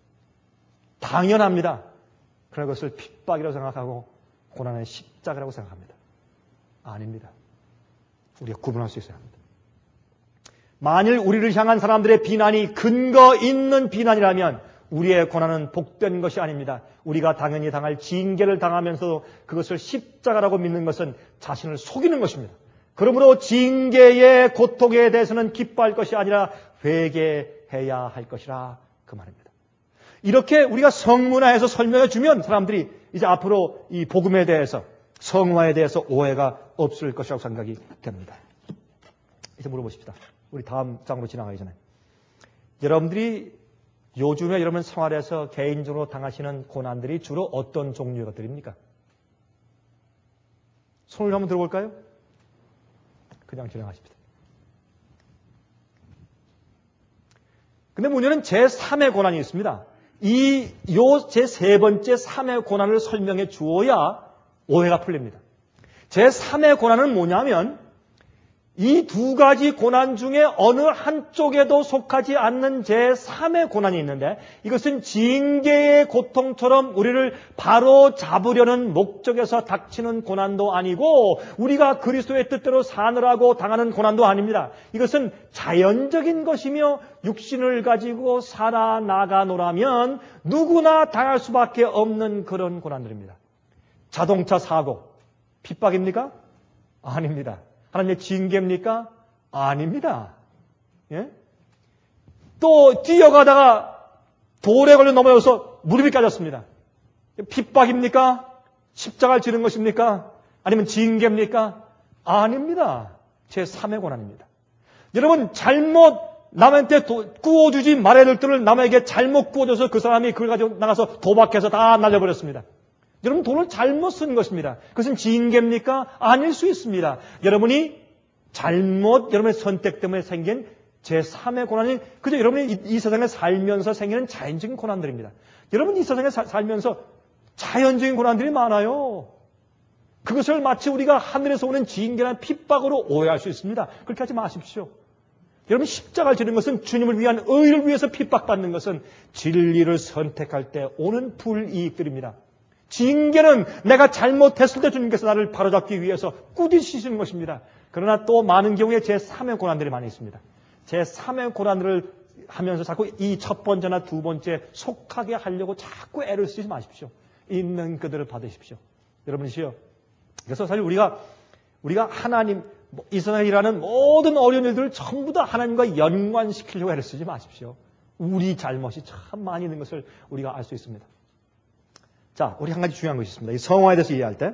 당연합니다. 그런 것을 핍박이라고 생각하고 고난의 십자가라고 생각합니다. 아닙니다. 우리가 구분할 수 있어야 합니다. 만일 우리를 향한 사람들의 비난이 근거 있는 비난이라면 우리의 고난은 복된 것이 아닙니다. 우리가 당연히 당할 징계를 당하면서도 그것을 십자가라고 믿는 것은 자신을 속이는 것입니다. 그러므로 징계의 고통에 대해서는 기뻐할 것이 아니라 회개해야 할 것이라 그 말입니다. 이렇게 우리가 성문화해서 설명해 주면 사람들이 이제 앞으로 이 복음에 대해서 성화에 대해서 오해가 없을 것이라고 생각이 됩니다. 이제 물어보십시다. 우리 다음 장으로 지나가기 전에. 여러분들이 요즘에 여러분 생활에서 개인적으로 당하시는 고난들이 주로 어떤 종류의 것들입니까? 손을 한번 들어볼까요? 그냥 진행하십시다. 근데 문제는 제3의 고난이 있습니다. 제3번째 3의 고난을 설명해 주어야 오해가 풀립니다. 제3의 고난은 뭐냐면 이 두 가지 고난 중에 어느 한쪽에도 속하지 않는 제3의 고난이 있는데 이것은 징계의 고통처럼 우리를 바로 잡으려는 목적에서 닥치는 고난도 아니고 우리가 그리스도의 뜻대로 사느라고 당하는 고난도 아닙니다. 이것은 자연적인 것이며 육신을 가지고 살아나가노라면 누구나 당할 수밖에 없는 그런 고난들입니다. 자동차 사고, 핍박입니까? 아닙니다. 하나님의 징계입니까? 아닙니다. 예? 또 뛰어가다가 돌에 걸려 넘어져서 무릎이 까졌습니다. 핍박입니까? 십자가를 지는 것입니까? 아니면 징계입니까? 아닙니다. 제3의 고난입니다. 여러분 잘못 남한테 구워주지 말아야 될 돈을 남에게 잘못 구워줘서 그 사람이 그걸 가지고 나가서 도박해서 다 날려버렸습니다. 여러분 돈을 잘못 쓴 것입니다. 그것은 징계입니까? 아닐 수 있습니다. 여러분이 잘못 여러분의 선택 때문에 생긴 제3의 고난이 그저 여러분이 이 세상에 살면서 생기는 자연적인 고난들입니다. 여러분 이 세상에 살면서 자연적인 고난들이 많아요. 그것을 마치 우리가 하늘에서 오는 징계나 핍박으로 오해할 수 있습니다. 그렇게 하지 마십시오. 여러분 십자가를 지는 것은 주님을 위한 의를 위해서 핍박받는 것은 진리를 선택할 때 오는 불이익들입니다. 징계는 내가 잘못했을 때 주님께서 나를 바로잡기 위해서 꾸짖으시는 것입니다. 그러나 또 많은 경우에 제3의 고난들이 많이 있습니다. 제3의 고난들을 하면서 자꾸 이 첫 번째나 두 번째 속하게 하려고 자꾸 애를 쓰지 마십시오. 있는 그대로 받으십시오. 여러분이시여. 그래서 사실 우리가 하나님, 이 세상에 일하는 모든 어려운 일들을 전부 다 하나님과 연관시키려고 애를 쓰지 마십시오. 우리 잘못이 참 많이 있는 것을 우리가 알 수 있습니다. 자, 우리 한 가지 중요한 것이 있습니다. 이 성화에 대해서 이해할 때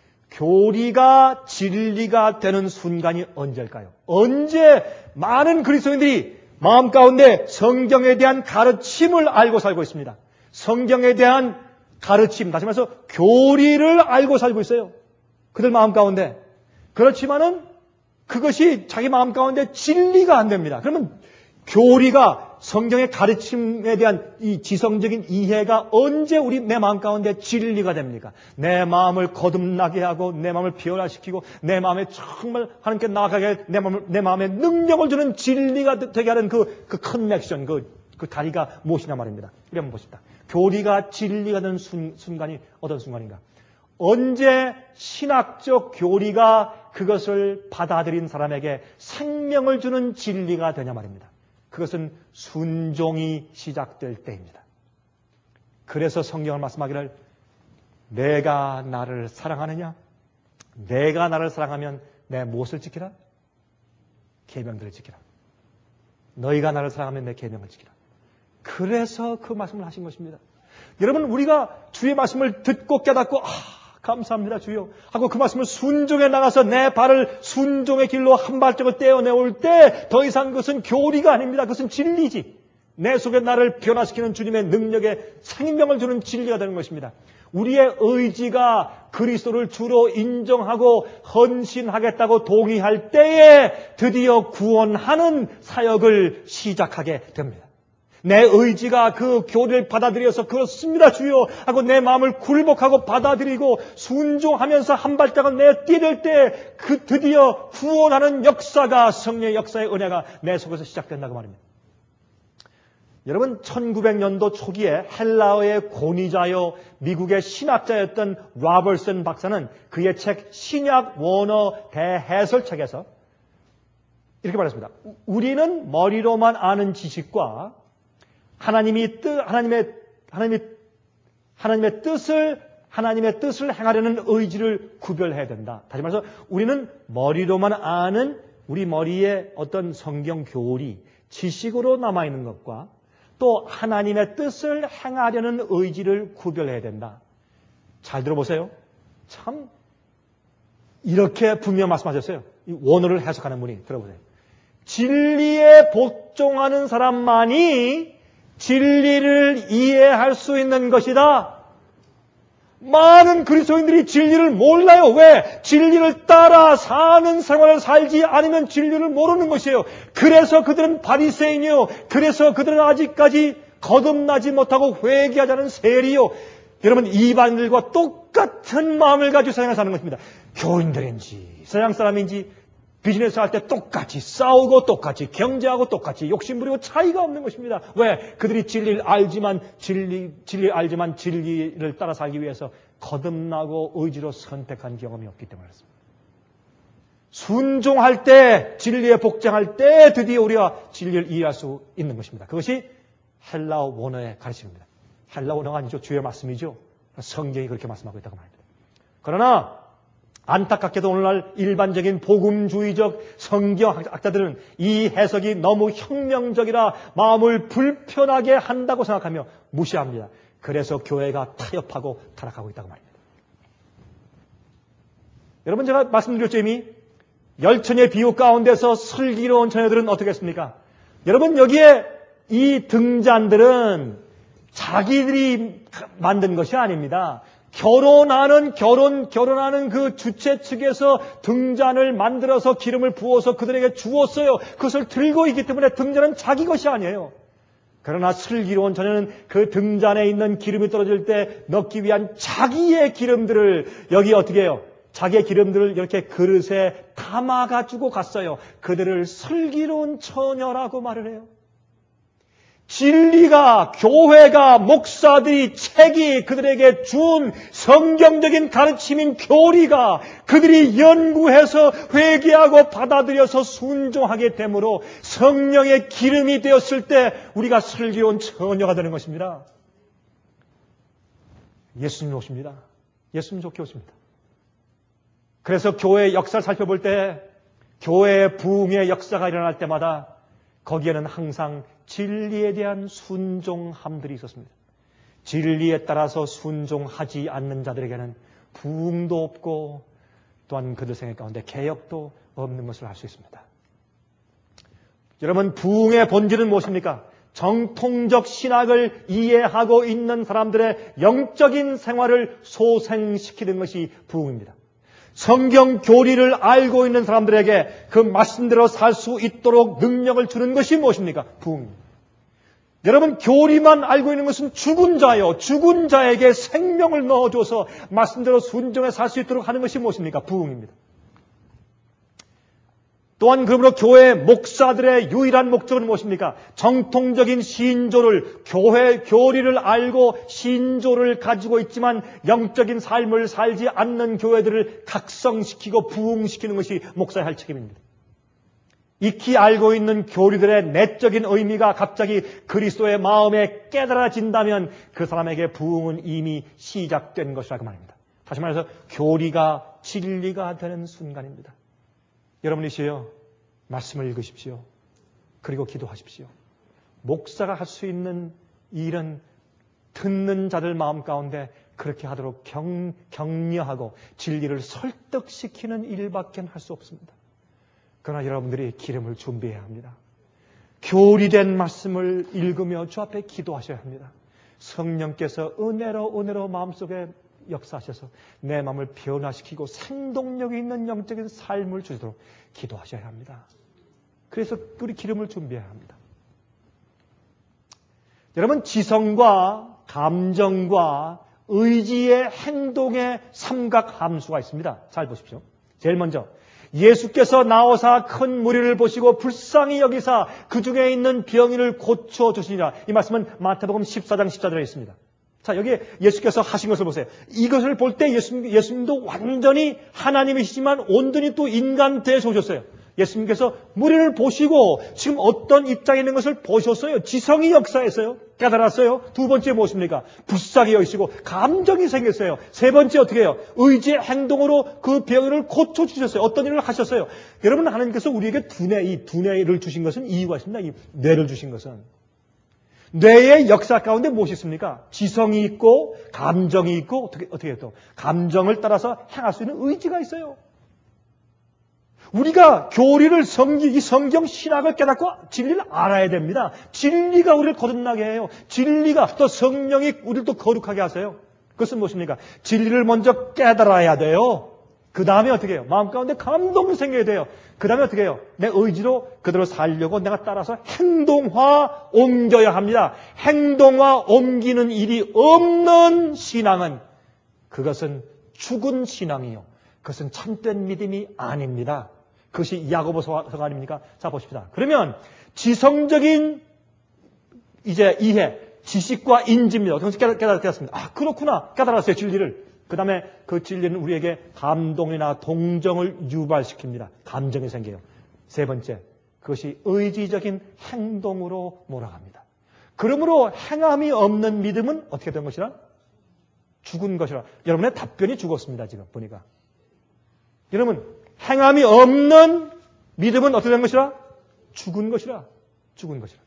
교리가 진리가 되는 순간이 언제일까요? 언제 많은 그리스도인들이 마음 가운데 성경에 대한 가르침을 알고 살고 있습니다. 성경에 대한 가르침, 다시 말해서 교리를 알고 살고 있어요. 그들 마음 가운데. 그렇지만은 그것이 자기 마음 가운데 진리가 안 됩니다. 그러면 교리가 성경의 가르침에 대한 이 지성적인 이해가 언제 내 마음 가운데 진리가 됩니까? 내 마음을 거듭나게 하고 내 마음을 변화시키고 내 마음에 정말 하나님께 나아가게 내 마음에 능력을 주는 진리가 되게 하는 그 커넥션, 그 다리가 무엇이냐 말입니다. 우리 한번 보십시다. 교리가 진리가 되는 순간이 어떤 순간인가? 언제 신학적 교리가 그것을 받아들인 사람에게 생명을 주는 진리가 되냐 말입니다. 그것은 순종이 시작될 때입니다. 그래서 성경을 말씀하기를 내가 나를 사랑하느냐? 내가 나를 사랑하면 내 무엇을 지키라? 계명들을 지키라. 너희가 나를 사랑하면 내 계명을 지키라. 그래서 그 말씀을 하신 것입니다. 여러분, 우리가 주의 말씀을 듣고 깨닫고 감사합니다 주여 하고 그 말씀을 순종해 나가서 내 발을 순종의 길로 한 발짝을 떼어내올 때 더 이상 그것은 교리가 아닙니다. 그것은 진리지. 내 속에 나를 변화시키는 주님의 능력에 생명을 주는 진리가 되는 것입니다. 우리의 의지가 그리스도를 주로 인정하고 헌신하겠다고 동의할 때에 드디어 구원하는 사역을 시작하게 됩니다. 내 의지가 그 교리를 받아들여서 그렇습니다 주여 하고 내 마음을 굴복하고 받아들이고 순종하면서 한 발짝을 내디딜 때 그 드디어 구원하는 역사가 성령의 역사의 은혜가 내 속에서 시작된다고 말입니다. 여러분 1900년도 초기에 헬라어의 권위자요 미국의 신학자였던 로버슨 박사는 그의 책 신약 원어 대해설책에서 이렇게 말했습니다. 우리는 머리로만 아는 지식과 하나님의 뜻을 행하려는 의지를 구별해야 된다. 다시 말해서 우리는 머리로만 아는 우리 머리에 어떤 성경 교리, 지식으로 남아있는 것과 또 하나님의 뜻을 행하려는 의지를 구별해야 된다. 잘 들어보세요. 참 이렇게 분명 말씀하셨어요. 이 원어를 해석하는 분이 들어보세요. 진리에 복종하는 사람만이 진리를 이해할 수 있는 것이다. 많은 그리스도인들이 진리를 몰라요. 왜? 진리를 따라 사는 생활을 살지 않으면 진리를 모르는 것이에요. 그래서 그들은 바리새인이요. 그래서 그들은 아직까지 거듭나지 못하고 회개하자는 세리요. 여러분 이방인들과 똑같은 마음을 가지고 세상을 사는 것입니다. 교인들인지 세상 사람인지 비즈니스 할 때 똑같이 싸우고 똑같이 경제하고 똑같이 욕심부리고 차이가 없는 것입니다. 왜? 그들이 진리를 알지만 진리를 따라 살기 위해서 거듭나고 의지로 선택한 경험이 없기 때문에 그렇습니다. 순종할 때 진리에 복종할 때 드디어 우리가 진리를 이해할 수 있는 것입니다. 그것이 헬라어 원어의 가르침입니다. 헬라어 원어가 아니죠. 주의 말씀이죠. 성경이 그렇게 말씀하고 있다고 말입니다. 그러나 안타깝게도 오늘날 일반적인 복음주의적 성경학자들은 이 해석이 너무 혁명적이라 마음을 불편하게 한다고 생각하며 무시합니다. 그래서 교회가 타협하고 타락하고 있다고 말입니다. 여러분 제가 말씀드렸죠 이미 열처녀의 비유 가운데서 슬기로운 처녀들은 어떻게 했습니까? 여러분 여기에 이 등잔들은 자기들이 만든 것이 아닙니다. 결혼하는 그 주체 측에서 등잔을 만들어서 기름을 부어서 그들에게 주었어요. 그것을 들고 있기 때문에 등잔은 자기 것이 아니에요. 그러나 슬기로운 처녀는 그 등잔에 있는 기름이 떨어질 때 넣기 위한 자기의 기름들을 여기 어떻게 해요? 자기의 기름들을 이렇게 그릇에 담아가지고 갔어요. 그들을 슬기로운 처녀라고 말을 해요. 진리가, 교회가, 목사들이, 책이 그들에게 준 성경적인 가르침인 교리가 그들이 연구해서 회개하고 받아들여서 순종하게 되므로 성령의 기름이 되었을 때 우리가 슬기로운 처녀가 되는 것입니다. 예수님 오십니다. 예수님 좋게 오십니다. 그래서 교회의 역사를 살펴볼 때 교회의 부흥의 역사가 일어날 때마다 거기에는 항상 진리에 대한 순종함들이 있었습니다. 진리에 따라서 순종하지 않는 자들에게는 부흥도 없고 또한 그들 생각 가운데 개혁도 없는 것을 알 수 있습니다. 여러분, 부흥의 본질은 무엇입니까? 정통적 신학을 이해하고 있는 사람들의 영적인 생활을 소생시키는 것이 부흥입니다. 성경 교리를 알고 있는 사람들에게 그 말씀대로 살 수 있도록 능력을 주는 것이 무엇입니까? 부흥입니다. 여러분, 교리만 알고 있는 것은 죽은 자요. 죽은 자에게 생명을 넣어줘서 말씀대로 순종해 살 수 있도록 하는 것이 무엇입니까? 부흥입니다. 또한 그러므로 교회 목사들의 유일한 목적은 무엇입니까? 정통적인 신조를, 교회 교리를 알고 신조를 가지고 있지만 영적인 삶을 살지 않는 교회들을 각성시키고 부흥시키는 것이 목사의 할 책임입니다. 익히 알고 있는 교리들의 내적인 의미가 갑자기 그리스도의 마음에 깨달아진다면 그 사람에게 부흥은 이미 시작된 것이라고 말합니다. 다시 말해서 교리가 진리가 되는 순간입니다. 여러분이시여, 말씀을 읽으십시오. 그리고 기도하십시오. 목사가 할 수 있는 일은 듣는 자들 마음 가운데 그렇게 하도록 격려하고 진리를 설득시키는 일밖에 할 수 없습니다. 그러나 여러분들이 기름을 준비해야 합니다. 교리된 말씀을 읽으며 주 앞에 기도하셔야 합니다. 성령께서 은혜로 마음속에 역사하셔서 내 마음을 변화시키고 생동력이 있는 영적인 삶을 주시도록 기도하셔야 합니다. 그래서 우리 기름을 준비해야 합니다. 여러분, 지성과 감정과 의지의 행동의 삼각함수가 있습니다. 잘 보십시오. 제일 먼저 예수께서 나오사 큰 무리를 보시고 불쌍히 여기사 그 중에 있는 병인을 고쳐주시니라. 이 말씀은 마태복음 14장 14절에 있습니다. 자, 여기 예수께서 하신 것을 보세요. 이것을 볼 때 예수님도 완전히 하나님이시지만 온전히 또 인간 되셔 오셨어요. 예수님께서 무리를 보시고 지금 어떤 입장에 있는 것을 보셨어요. 지성이 역사했어요. 깨달았어요. 두 번째 무엇입니까? 불쌍히 여기시고 감정이 생겼어요. 세 번째 어떻게 해요? 의지의 행동으로 그 병을 고쳐주셨어요. 어떤 일을 하셨어요? 여러분, 하나님께서 우리에게 이 두뇌를 주신 것은 이유가 있습니다. 이 뇌를 주신 것은. 뇌의 역사 가운데 무엇이 있습니까? 지성이 있고 감정이 있고 어떻게 해요? 또 감정을 따라서 행할 수 있는 의지가 있어요. 우리가 교리를 이 성경 신학을 깨닫고 진리를 알아야 됩니다. 진리가 우리를 거듭나게 해요. 진리가 또 성령이 우리를 또 거룩하게 하세요. 그것은 무엇입니까? 진리를 먼저 깨달아야 돼요. 그 다음에 어떻게 해요? 마음 가운데 감동이 생겨야 돼요. 그 다음에 어떻게 해요? 내 의지로 그대로 살려고 내가 따라서 행동화 옮겨야 합니다. 행동화 옮기는 일이 없는 신앙은 그것은 죽은 신앙이요. 그것은 참된 믿음이 아닙니다. 그것이 야고보서가 아닙니까? 자, 보십시다. 그러면 지성적인 이해, 지식과 인지입니다. 그래서 깨달았습니다. 아, 그렇구나. 깨달았어요, 진리를. 그 다음에 그 진리는 우리에게 감동이나 동정을 유발시킵니다. 감정이 생겨요. 세 번째, 그것이 의지적인 행동으로 몰아갑니다. 그러므로 행함이 없는 믿음은 어떻게 된 것이라? 죽은 것이라. 여러분의 답변이 죽었습니다, 지금 보니까. 여러분, 행함이 없는 믿음은 어떻게 된 것이라? 죽은 것이라. 죽은 것이라.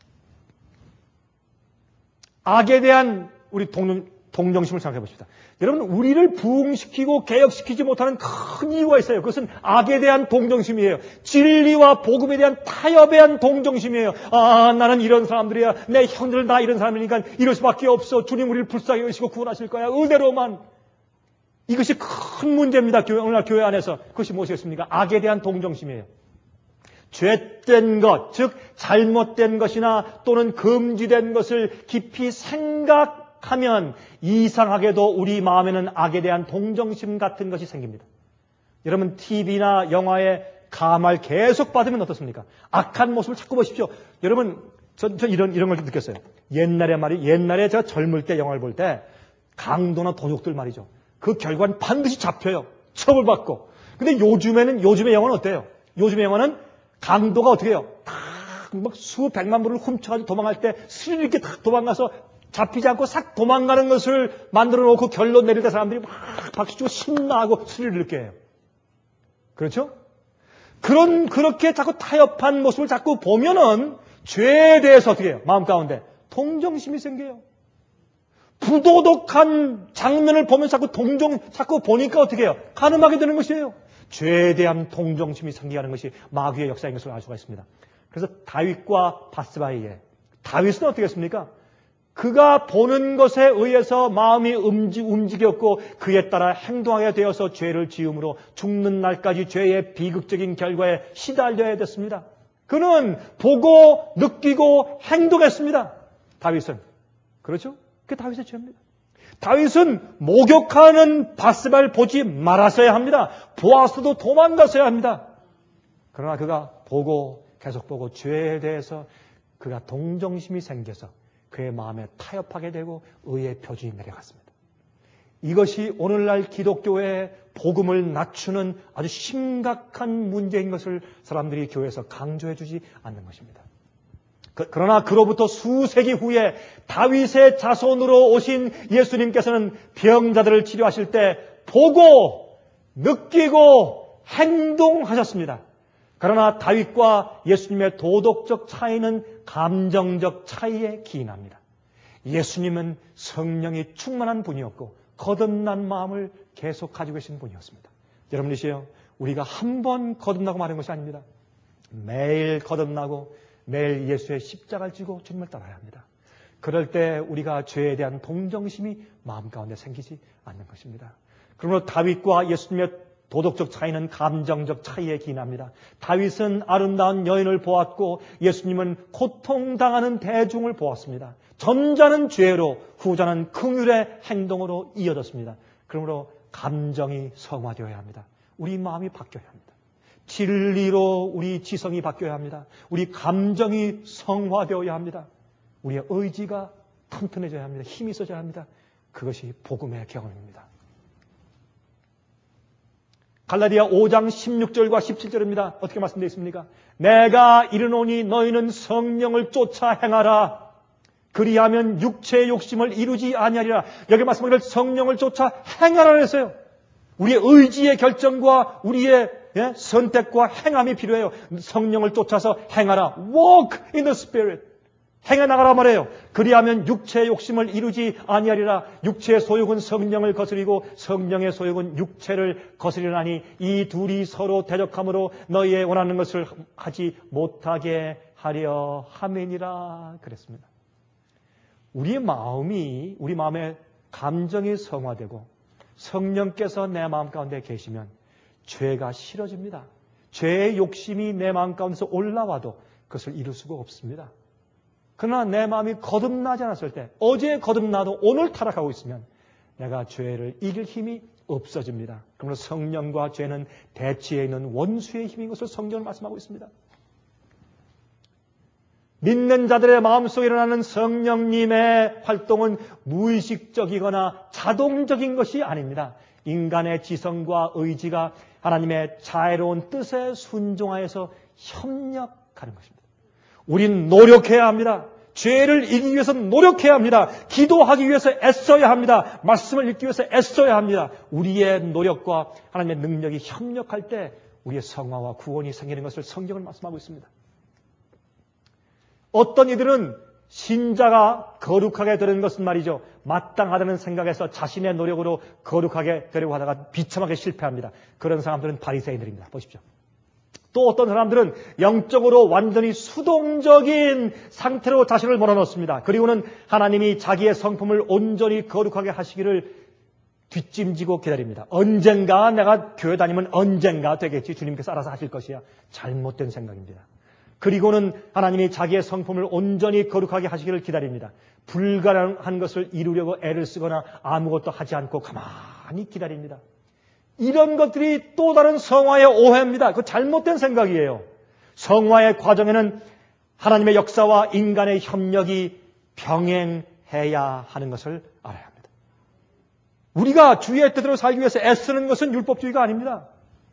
악에 대한 우리 동정심을 생각해 봅시다. 여러분, 우리를 부흥시키고 개혁시키지 못하는 큰 이유가 있어요. 그것은 악에 대한 동정심이에요. 진리와 복음에 대한 타협에 대한 동정심이에요. 아, 나는 이런 사람들이야. 내 형들은 다 이런 사람이니까 이럴 수밖에 없어. 주님 우리를 불쌍히 여기시고 구원하실 거야. 의대로만. 이것이 큰 문제입니다. 오늘날 교회 안에서. 그것이 무엇이겠습니까? 악에 대한 동정심이에요. 죄된 것, 즉 잘못된 것이나 또는 금지된 것을 깊이 생각하면 이상하게도 우리 마음에는 악에 대한 동정심 같은 것이 생깁니다. 여러분, TV나 영화에 감화를 계속 받으면 어떻습니까? 악한 모습을 자꾸 보십시오. 여러분, 전 이런 걸 느꼈어요. 옛날에 제가 젊을 때 영화를 볼 때 강도나 도둑들 말이죠. 그 결과는 반드시 잡혀요. 처벌받고. 근데 요즘의 영화는 어때요? 요즘의 영화는 강도가 어떻게 해요? 막 수백만 불을 훔쳐가지고 도망갈 때 스릴 있게 딱 도망가서 잡히지 않고 싹 도망가는 것을 만들어 놓고 결론 내릴 때 사람들이 막 박수치고 신나고 스릴을 느껴 해요. 그렇죠? 그렇게 자꾸 타협한 모습을 자꾸 보면은 죄에 대해서 어떻게 해요? 마음 가운데 동정심이 생겨요. 부도덕한 장면을 보면서 자꾸 보니까 어떻게 해요? 가늠하게 되는 것이에요. 죄에 대한 동정심이 생기게 하는 것이 마귀의 역사인 것을 알 수가 있습니다. 그래서 다윗과 바스바이에 다윗은 어떻게 했습니까? 그가 보는 것에 의해서 마음이 움직였고 그에 따라 행동하게 되어서 죄를 지음으로 죽는 날까지 죄의 비극적인 결과에 시달려야 됐습니다. 그는 보고 느끼고 행동했습니다. 다윗은. 그렇죠? 그게 다윗의 죄입니다. 다윗은 목욕하는 바스바를 보지 말았어야 합니다. 보았어도 도망갔어야 합니다. 그러나 그가 계속 보고 죄에 대해서 그가 동정심이 생겨서 그의 마음에 타협하게 되고 의의 표준이 내려갔습니다. 이것이 오늘날 기독교의 복음을 낮추는 아주 심각한 문제인 것을 사람들이 교회에서 강조해 주지 않는 것입니다. 그러나 그로부터 수세기 후에 다윗의 자손으로 오신 예수님께서는 병자들을 치료하실 때 보고 느끼고 행동하셨습니다. 그러나 다윗과 예수님의 도덕적 차이는 감정적 차이에 기인합니다. 예수님은 성령이 충만한 분이었고 거듭난 마음을 계속 가지고 계신 분이었습니다. 여러분이시여, 우리가 한 번 거듭나고 마는 것이 아닙니다. 매일 거듭나고 매일 예수의 십자가를 지고 주님을 따라야 합니다. 그럴 때 우리가 죄에 대한 동정심이 마음 가운데 생기지 않는 것입니다. 그러므로 다윗과 예수님의 도덕적 차이는 감정적 차이에 기인합니다. 다윗은 아름다운 여인을 보았고 예수님은 고통당하는 대중을 보았습니다. 전자는 죄로 후자는 긍휼의 행동으로 이어졌습니다. 그러므로 감정이 성화되어야 합니다. 우리 마음이 바뀌어야 합니다. 진리로 우리 지성이 바뀌어야 합니다. 우리 감정이 성화되어야 합니다. 우리의 의지가 튼튼해져야 합니다. 힘이 있어져야 합니다. 그것이 복음의 경험입니다. 갈라디아 5장 16절과 17절입니다. 어떻게 말씀되어 있습니까? 내가 이르노니 너희는 성령을 쫓아 행하라. 그리하면 육체의 욕심을 이루지 아니하리라. 여기 말씀하기를 성령을 쫓아 행하라 했어요. 우리의 의지의 결정과 우리의 선택과 행함이 필요해요. 성령을 쫓아서 행하라. Walk in the Spirit. 행해 나가라 말해요. 그리하면 육체의 욕심을 이루지 아니하리라. 육체의 소욕은 성령을 거스리고 성령의 소욕은 육체를 거스리라니 이 둘이 서로 대적함으로 너희의 원하는 것을 하지 못하게 하려 함이니라 그랬습니다. 우리 마음의 감정이 성화되고 성령께서 내 마음 가운데 계시면 죄가 싫어집니다. 죄의 욕심이 내 마음 가운데서 올라와도 그것을 이룰 수가 없습니다. 그러나 내 마음이 거듭나지 않았을 때, 어제 거듭나도 오늘 타락하고 있으면 내가 죄를 이길 힘이 없어집니다. 그러므로 성령과 죄는 대치에 있는 원수의 힘인 것을 성경은 말씀하고 있습니다. 믿는 자들의 마음속에 일어나는 성령님의 활동은 무의식적이거나 자동적인 것이 아닙니다. 인간의 지성과 의지가 하나님의 자애로운 뜻에 순종하여서 협력하는 것입니다. 우린 노력해야 합니다. 죄를 이기기 위해서 노력해야 합니다. 기도하기 위해서 애써야 합니다. 말씀을 읽기 위해서 애써야 합니다. 우리의 노력과 하나님의 능력이 협력할 때 우리의 성화와 구원이 생기는 것을 성경은 말씀하고 있습니다. 어떤 이들은 신자가 거룩하게 되는 것은 말이죠, 마땅하다는 생각에서 자신의 노력으로 거룩하게 되려고 하다가 비참하게 실패합니다. 그런 사람들은 바리새인들입니다. 보십시오. 또 어떤 사람들은 영적으로 완전히 수동적인 상태로 자신을 몰아넣습니다. 그리고는 하나님이 자기의 성품을 온전히 거룩하게 하시기를 뒷짐지고 기다립니다. 언젠가 내가 교회 다니면 언젠가 되겠지. 주님께서 알아서 하실 것이야. 잘못된 생각입니다. 그리고는 하나님이 자기의 성품을 온전히 거룩하게 하시기를 기다립니다. 불가능한 것을 이루려고 애를 쓰거나 아무것도 하지 않고 가만히 기다립니다. 이런 것들이 또 다른 성화의 오해입니다. 그 잘못된 생각이에요. 성화의 과정에는 하나님의 역사와 인간의 협력이 병행해야 하는 것을 알아야 합니다. 우리가 주의 뜻대로 살기 위해서 애쓰는 것은 율법주의가 아닙니다.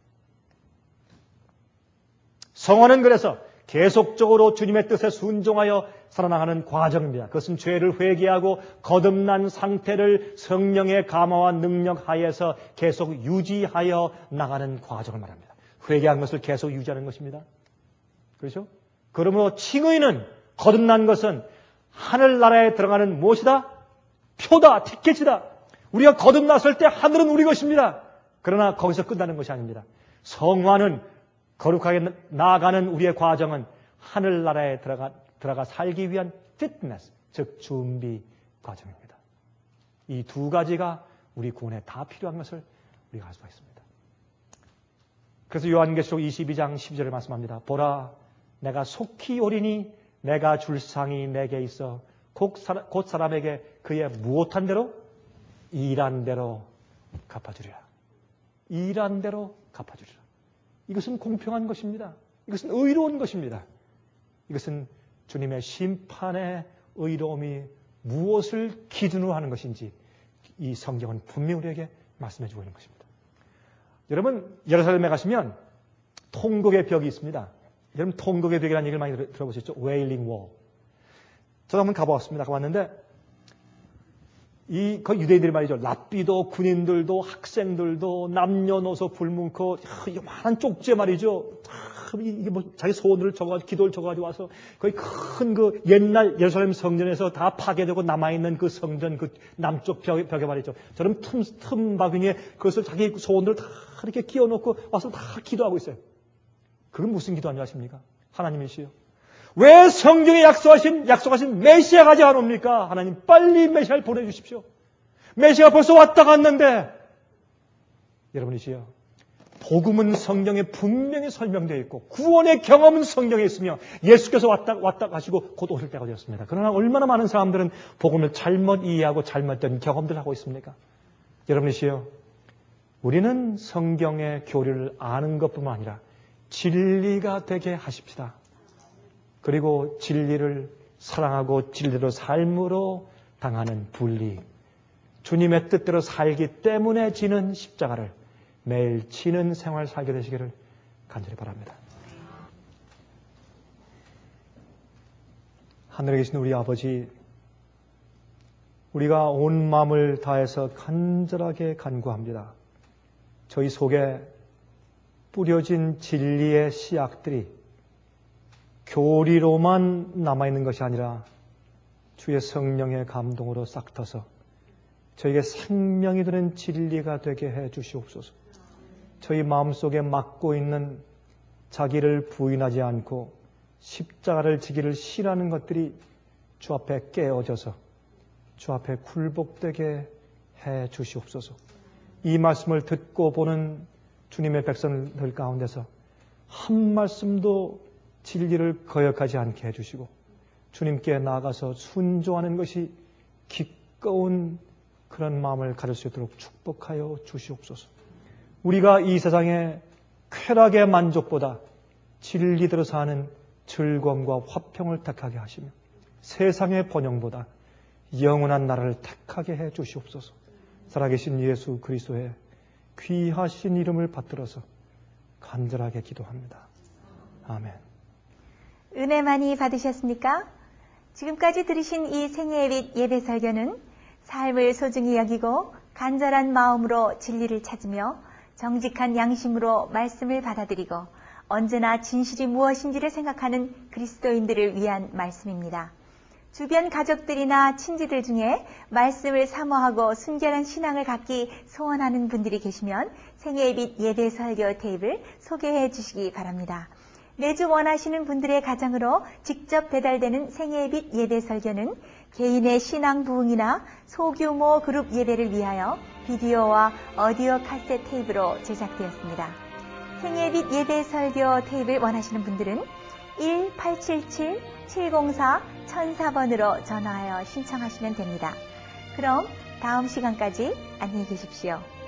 성화는 그래서 계속적으로 주님의 뜻에 순종하여 살아나가는 과정입니다. 그것은 죄를 회개하고 거듭난 상태를 성령의 감화와 능력 하에서 계속 유지하여 나가는 과정을 말합니다. 회개한 것을 계속 유지하는 것입니다. 그렇죠? 그러므로 칭의는, 거듭난 것은 하늘나라에 들어가는 무엇이다? 표다, 티켓이다. 우리가 거듭났을 때 하늘은 우리 것입니다. 그러나 거기서 끝나는 것이 아닙니다. 성화는 거룩하게 나아가는 우리의 과정은 하늘나라에 들어가 살기 위한 fitness, 즉 준비 과정입니다. 이 두 가지가 우리 구원에 다 필요한 것을 우리가 알 수가 있습니다. 그래서 요한계시록 22장 12절을 말씀합니다. 보라, 내가 속히 오리니 내가 줄 상이 내게 있어 곧 사람에게 그의 무엇한 대로? 일한 대로 갚아주리라. 일한 대로 갚아주리라. 이것은 공평한 것입니다. 이것은 의로운 것입니다. 이것은 주님의 심판의 의로움이 무엇을 기준으로 하는 것인지 이 성경은 분명히 우리에게 말씀해 주고 있는 것입니다. 여러분, 예루살렘에 가시면 통곡의 벽이 있습니다. 여러분, 통곡의 벽이라는 얘기를 많이 들어보셨죠? Wailing Wall. 저도 한번 가봤습니다. 가봤는데 그 유대인들이 말이죠. 랍비도 군인들도 학생들도 남녀노소 불문코 요만한 쪽지에 말이죠. 이게 뭐 자기 소원을 적어가지고 기도를 적어가지고 와서 거의 큰 그 옛날 예루살렘 성전에서 다 파괴되고 남아있는 그 성전 그 남쪽 벽에 말이죠. 저런 틈바구니에 그것을 자기 소원들을 다 이렇게 끼워놓고 와서 다 기도하고 있어요. 그건 무슨 기도하냐 하십니까? 하나님이시여. 왜 성경에 약속하신 메시아가 아직 안 옵니까? 하나님 빨리 메시아를 보내주십시오. 메시아가 벌써 왔다 갔는데 여러분이시여, 복음은 성경에 분명히 설명되어 있고 구원의 경험은 성경에 있으며 예수께서 왔다 가시고 곧 오실 때가 되었습니다. 그러나 얼마나 많은 사람들은 복음을 잘못 이해하고 잘못된 경험들을 하고 있습니까? 여러분이시여, 우리는 성경의 교리를 아는 것뿐만 아니라 진리가 되게 하십시다. 그리고 진리를 사랑하고 진리로 삶으로 당하는 분리, 주님의 뜻대로 살기 때문에 지는 십자가를 매일 지는 생활 살게 되시기를 간절히 바랍니다. 하늘에 계신 우리 아버지, 우리가 온 마음을 다해서 간절하게 간구합니다. 저희 속에 뿌려진 진리의 씨앗들이 교리로만 남아있는 것이 아니라 주의 성령의 감동으로 싹 터서 저에게 생명이 되는 진리가 되게 해 주시옵소서. 저희 마음속에 막고 있는 자기를 부인하지 않고 십자가를 지기를 싫어하는 것들이 주 앞에 깨어져서 주 앞에 굴복되게 해 주시옵소서. 이 말씀을 듣고 보는 주님의 백성들 가운데서 한 말씀도 진리를 거역하지 않게 해주시고 주님께 나아가서 순종하는 것이 기꺼운 그런 마음을 가질 수 있도록 축복하여 주시옵소서. 우리가 이 세상의 쾌락의 만족보다 진리대로 사는 즐거움과 화평을 택하게 하시며 세상의 번영보다 영원한 나라를 택하게 해 주시옵소서. 살아계신 예수 그리스도의 귀하신 이름을 받들어서 간절하게 기도합니다. 아멘. 은혜 많이 받으셨습니까? 지금까지 들으신 이 생애의 빛 예배 설교는 삶을 소중히 여기고 간절한 마음으로 진리를 찾으며 정직한 양심으로 말씀을 받아들이고 언제나 진실이 무엇인지를 생각하는 그리스도인들을 위한 말씀입니다. 주변 가족들이나 친지들 중에 말씀을 사모하고 순결한 신앙을 갖기 소원하는 분들이 계시면 생애의 빛 예배 설교 테이프를 소개해 주시기 바랍니다. 매주 원하시는 분들의 가정으로 직접 배달되는 생애의 빛 예배 설교는 개인의 신앙 부흥이나 소규모 그룹 예배를 위하여 비디오와 오디오 카세트 테이프로 제작되었습니다. 생애의 빛 예배 설교 테이프를 원하시는 분들은 1877-704-1004번으로 전화하여 신청하시면 됩니다. 그럼 다음 시간까지 안녕히 계십시오.